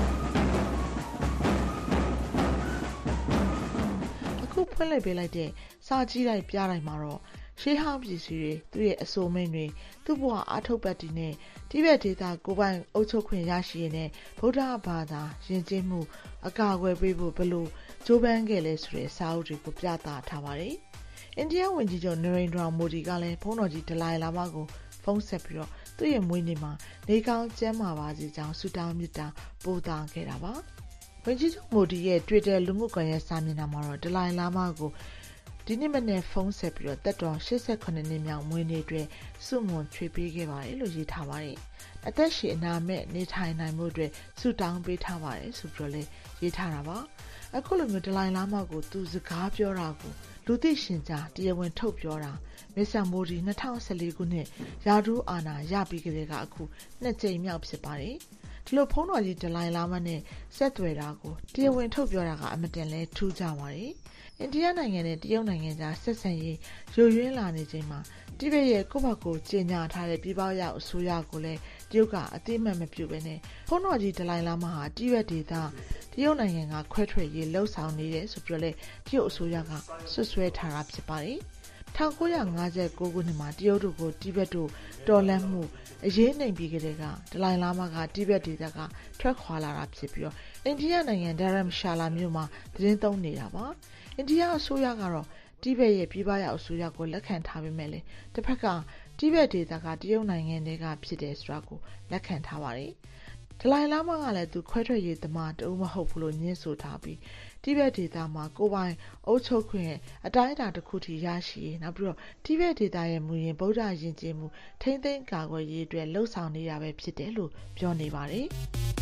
အခုဖွင့်လိုက်ပေးလိုက်တဲ့စာကြီးတိုင်းပြတိုင်းမှာတော့ရှေးဟောင်းပြည်စီတွေသူ့ရဲ့အစိုးမိန်တွေသူ့ဘဝအထုတ်ပတ်တည်နဲ့တိဘက်ဒေသကိုပိုင်အုပ်ချုပ်ခွင့်ရရှိရတဲ့ဗုဒ္ဓဘာသာယဉ်ကျေးမှုအကာအကွယ်ပေးဖို့ဘယ်လိုကြိုးပမ်းခဲ့လဲဆိုတဲ့စာအုပ်တွေကိုပြသထားပါတယ်။အိန္ဒိယဝန်ကြီးချုပ်နရိန္ဒရာမိုဒီကလည်းဖုန်းတော်ကြီးဒလိုင်လာမကိုဖုန်းဆက်ပြီးတော့သူ့ရဲ့မွေးနေ့မှာနေကောင်းကျန်းမာပါစေကြောင်းဆုတောင်းမေတ္တာပို့သခဲ့တာပါ။ဝန်ကြီးချုပ်မိုဒီရဲ့ Twitter လူမှုကွန်ရက်စာမျက်နှာမှာတော့ဒလိုင်လာမကိုဒီနေ့မနေ့ဖုန်းဆက်ပြီးတော့တက်တော်၈၈နှစ်မြောက်မွေးနေ့အတွက်ဆုမွန်ချွေပေးခဲ့ပါတယ်လို့ရေးထားပါတယ်။အသက်ရှည်အနာမဲ့နေထိုင်နိုင်မှုအတွက်ဆုတောင်းပေးထားပါတယ်ဆိုပြီးတော့လည်းရေးထားတာပါ။အခုလိုမျိုးဒလိုင်လာမကိုသူစကားပြောတာကိုလူသိရှင်ကြားတရားဝင်ထုတ်ပြောတာမစ္စတာမိုဒီ၂၀၁၄ခုနှစ်ရာထူးအာဏာရပြီးကတည်းကအခုနှစ်ကြိမ်မြောက်ဖြစ်ပါတယ်။ဒီလိုဖုန်းတော်ကြီးဒလိုင်လာမနဲ့ဆက်သွယ်တာကိုတရားဝင်ထုတ်ပြောတာကအမတန်လဲထူးခြားပါတယ်။အိန္ဒိယနိုင်ငံနဲ့တရုတ်နိုင်ငံကြားဆက်ဆံရေးယိုယွင်းလာနေချိန်မှာတိဘက်ရဲ့ကိုယ့်ဘက်ကိုကြေညာထားတဲ့ပြည်ပရောက်အစိုးရကိုလည်းတရုတ်ကအသိမှတ်မပြုဘဲနဲ့ဖုန်းတော်ကြီးဒလိုင်လာမဟာတိဘက်ဒေသတရုတ်နိုင်ငံကခွဲထွက်ရေးလှုံ့ဆော်နေတယ်ဆိုပြီးတော့လေတရုတ်အစိုးရကဆွဆွဲထားတာဖြစ်ပါတယ်။၁၉၅၉ခုနှစ်မှာတရုတ်တို့ကိုတိဘက်တို့တော်လှန်မှုအရေးနှိမ်ပြီးကတည်းကဒလိုင်လာမကတိဘက်ဒေသကထွက်ခွာလာတာဖြစ်ပြီးတော့အိန္ဒိယနိုင်ငံဒါရမ်ရှာလာမြို့မှာသတင်းသုံးနေတာပါ။အိန္ဒိယအစိုးရကတော့တိဘက်ရဲ့ပြည်ပရောက်အစိုးရကိုလက်ခံထားပေမဲ့လည်းတစ်ဖက်ကတိဘက်ဒေသကတရုတ်နိုင်ငံတွေကဖြစ်တယ်ဆိုတာကိုလက်ခံထားပါတယ်။ဒလိုင်လာမကလည်းသူခွဲထွက်ရေးသမားတဦးမဟုတ်ဘူးလို့ညင်းဆိုထားပြီးတိဘက်ဒေသမှာကိုပိုင်အုပ်ချုပ်ခွင့်ရဲ့အတိုင်းအတာတစ်ခုထိရရှိရေးနောက်ပြီးတော့တိဘက်ဒေသရဲ့မူရင်းဗုဒ္ဓယဉ်ကျေးမှုထိမ့်သိမ်းကာကွယ်ရေးအတွက်လှုံ့ဆော်နေတာပဲဖြစ်တယ်လို့ပြောနေပါတယ်။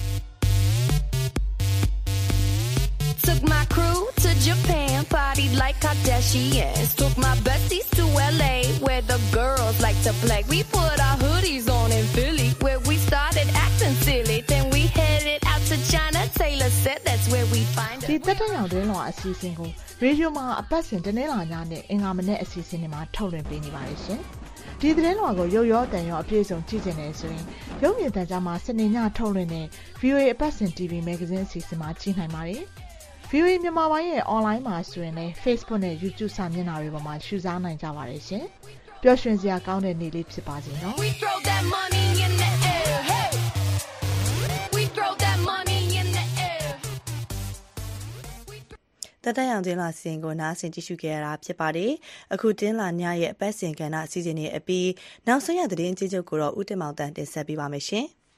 Took my crew to Japan, partied like Kardashians. Took my besties to L A, where the girls like to play. We put our hoodies on in Philly, where we started acting silly. Then we headed out to China. Taylor said that's where we find her. ဒီတက်တဲ့ရောက်တဲ့လောအစီအစဉ်ကိုရေဒီယိုမှာအပတ်စဉ်တနေ့လာညနဲ့အင်္ဂါမနေ့အစီအစဉ်တွေမှာထုတ်လွှင့်ပေးနေပါတယ်ရှင်။ဒီသတင်းလွှာကိုရုပ်ရောတန်ရောအပြည့်အစုံကြည့်ချင်တယ်ဆိုရင်ရုပ်မြင်သံကြားမှာစနေညထုတ်လွှင့်တဲ့ ဗီအိုအေ အပတ်စဉ် တီဗီ မဂ္ဂဇင်းအစီအစဉ်မှာကြည့်နိုင်ပါတယ်။ဗီအိုအေ မြန်မာပိုင်းရဲ့ online မှာဆိုရင်လည်း Facebook နဲ့ YouTube စာမျက်နှာတွေပေါ်မှာရှုစားနိုင်ကြပါတယ်ရှင်။ပျော်ရွှင်စရာကောင်းတဲ့နေ့လေးဖြစ်ပါစေနော်။ We throw that money in the air. Hey. We throw that money in the air. တတရောင်တင်းလာစီစဉ်ကိုနားဆင်ကြည့်ရှုခဲ့ရတာဖြစ်ပါတယ်။အခုတင်းလာညရဲ့အပတ်စဉ်ကဏ္ဍအစီအစဉ်တွေအပြီးနောက်ဆုံးရသတင်းကြေးချုပ်ကိုတော့ဦးတင်မောင်တန်တင်ဆက်ပေးပါမယ်ရှင်။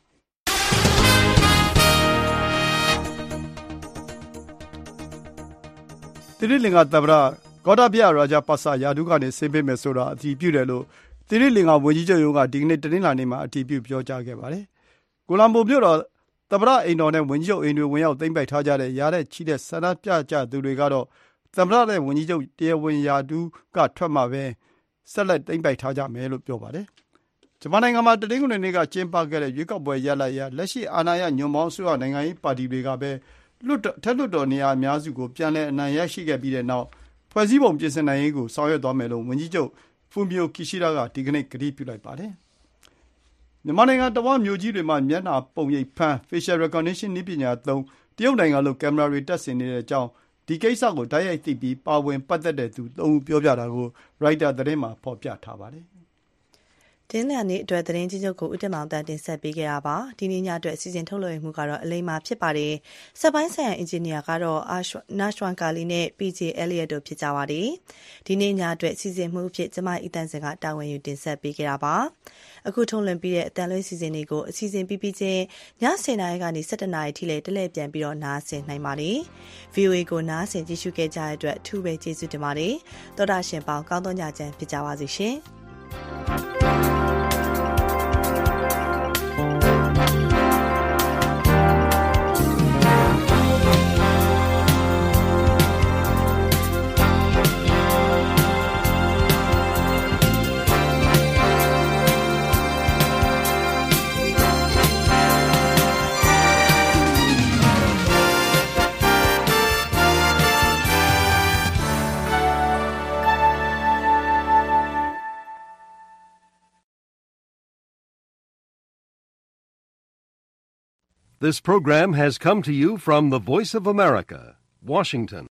သီရိလင်္ကာသမ္မတဂေါတဘယရာဂျပက္စရာထူးကနေဆင်းပေးမယ်ဆိုတာအတည်ပြုတယ်လို့သီရိလင်္ကာဝန်ကြီးချုပ်ရုံးကဒီကနေ့တနင်္လာနေ့မှာအတည်ပြုပြောကြားခဲ့ပါတယ်။ကိုလံဘိုမြို့တော်သမ္မတအိမ်တော်နဲ့ဝန်ကြီးချုပ်အိမ်တွေဝင်ရောက်သိမ်းပိုက်ထားကြတဲ့ရာတဲ့ချီတဲ့ဆန္ဒပြကြသူတွေကတော့သမ္မတနဲ့ဝန်ကြီးချုပ်တရားဝင်ရာထူးကထွက်မှပဲဆက်လက်သိမ်းပိုက်ထားကြမယ်လို့ပြောပါတယ်။ဂျပန်နိုင်ငံမှာတနင်္ဂနွေနေ့ကကျင်းပခဲ့တဲ့ရွေးကောက်ပွဲရလဒ်အရလက်ရှိအာဏာရညွန့်ပေါင်းအစိုးရနိုင်ငံရေးပါတီတွေကပဲလွတ်ထက်လွတ်တော်နေရာအများစုကိုပြန်လည်အနိုင်ရရှိခဲ့ပြီးတဲ့နောက်ဖွဲ့စည်းပုံပြင်ဆင်နိုင်ရေးကိုဆောင်ရွက်သွားမယ်လို့ဝန်ကြီးချုပ်ဖူမီယိုကီရှိဒါကဒီကနေ့ကတိပြုလိုက်ပါတယ်။မြန်မာနိုင်ငံတဝန်းမြို့ကြီးတွေမှာမျက်နှာပုံရိပ်ဖမ်း facial recognition နည်းပညာသုံးတရုတ်နိုင်ငံလိုကင်မရာတွေတပ်ဆင်နေတဲ့အကြောင်းဒီကိစ္စကိုတိုက်ရိုက်သိပြီးပါဝင်ပတ်သက်တဲ့သူသုံးဦးပြောပြတာကိုရိုက်တာသတင်းမှာဖော်ပြထားပါတယ်။တင်းလာနေ့အတွက်သတင်းကြီးချုပ်ကိုဦးတင်မောင်တန်တင်ဆက်ပေးခဲ့တာပါဒီနေ့ညအတွက်အစီအစဉ်ထုတ်လွှင့်မှုကတော့အလိမ္မာဖြစ်ပါတယ်စက်ပိုင်းဆိုင်ရာအင်ဂျင်နီယာကတော့နာရှွမ်ကာလီနဲ့ ပီ ဂျေ အဲလီယက်တို့ဖြစ်ကြပါတယ်ဒီနေ့ညအတွက်အစီအစဉ်မှုအဖြစ်ကျမအီတန်စင်ကတာဝန်ယူတင်ဆက်ပေးခဲ့တာပါအခုထုတ်လွှင့်ပြီးတဲ့အတန်လွှင့်စီစဉ်တွေကိုအစီအစဉ်ပြီးပြီးချင်းညဆယ်နာရီကနေဆယ်တစ်နာရီထိလည်းတလဲပြန်ပြီးတော့နားဆင်နိုင်ပါတယ် ဗီအိုအေ ကိုနားဆင်ကြည့်ရှုခဲ့ကြတဲ့အတွက်အထူးပဲကျေးဇူးတင်ပါတယ်သောတာရှင်ပေါင်းကောင်းသောညချမ်းဖြစ်ကြပါစေရှင် This program has come to you from the Voice of America, Washington.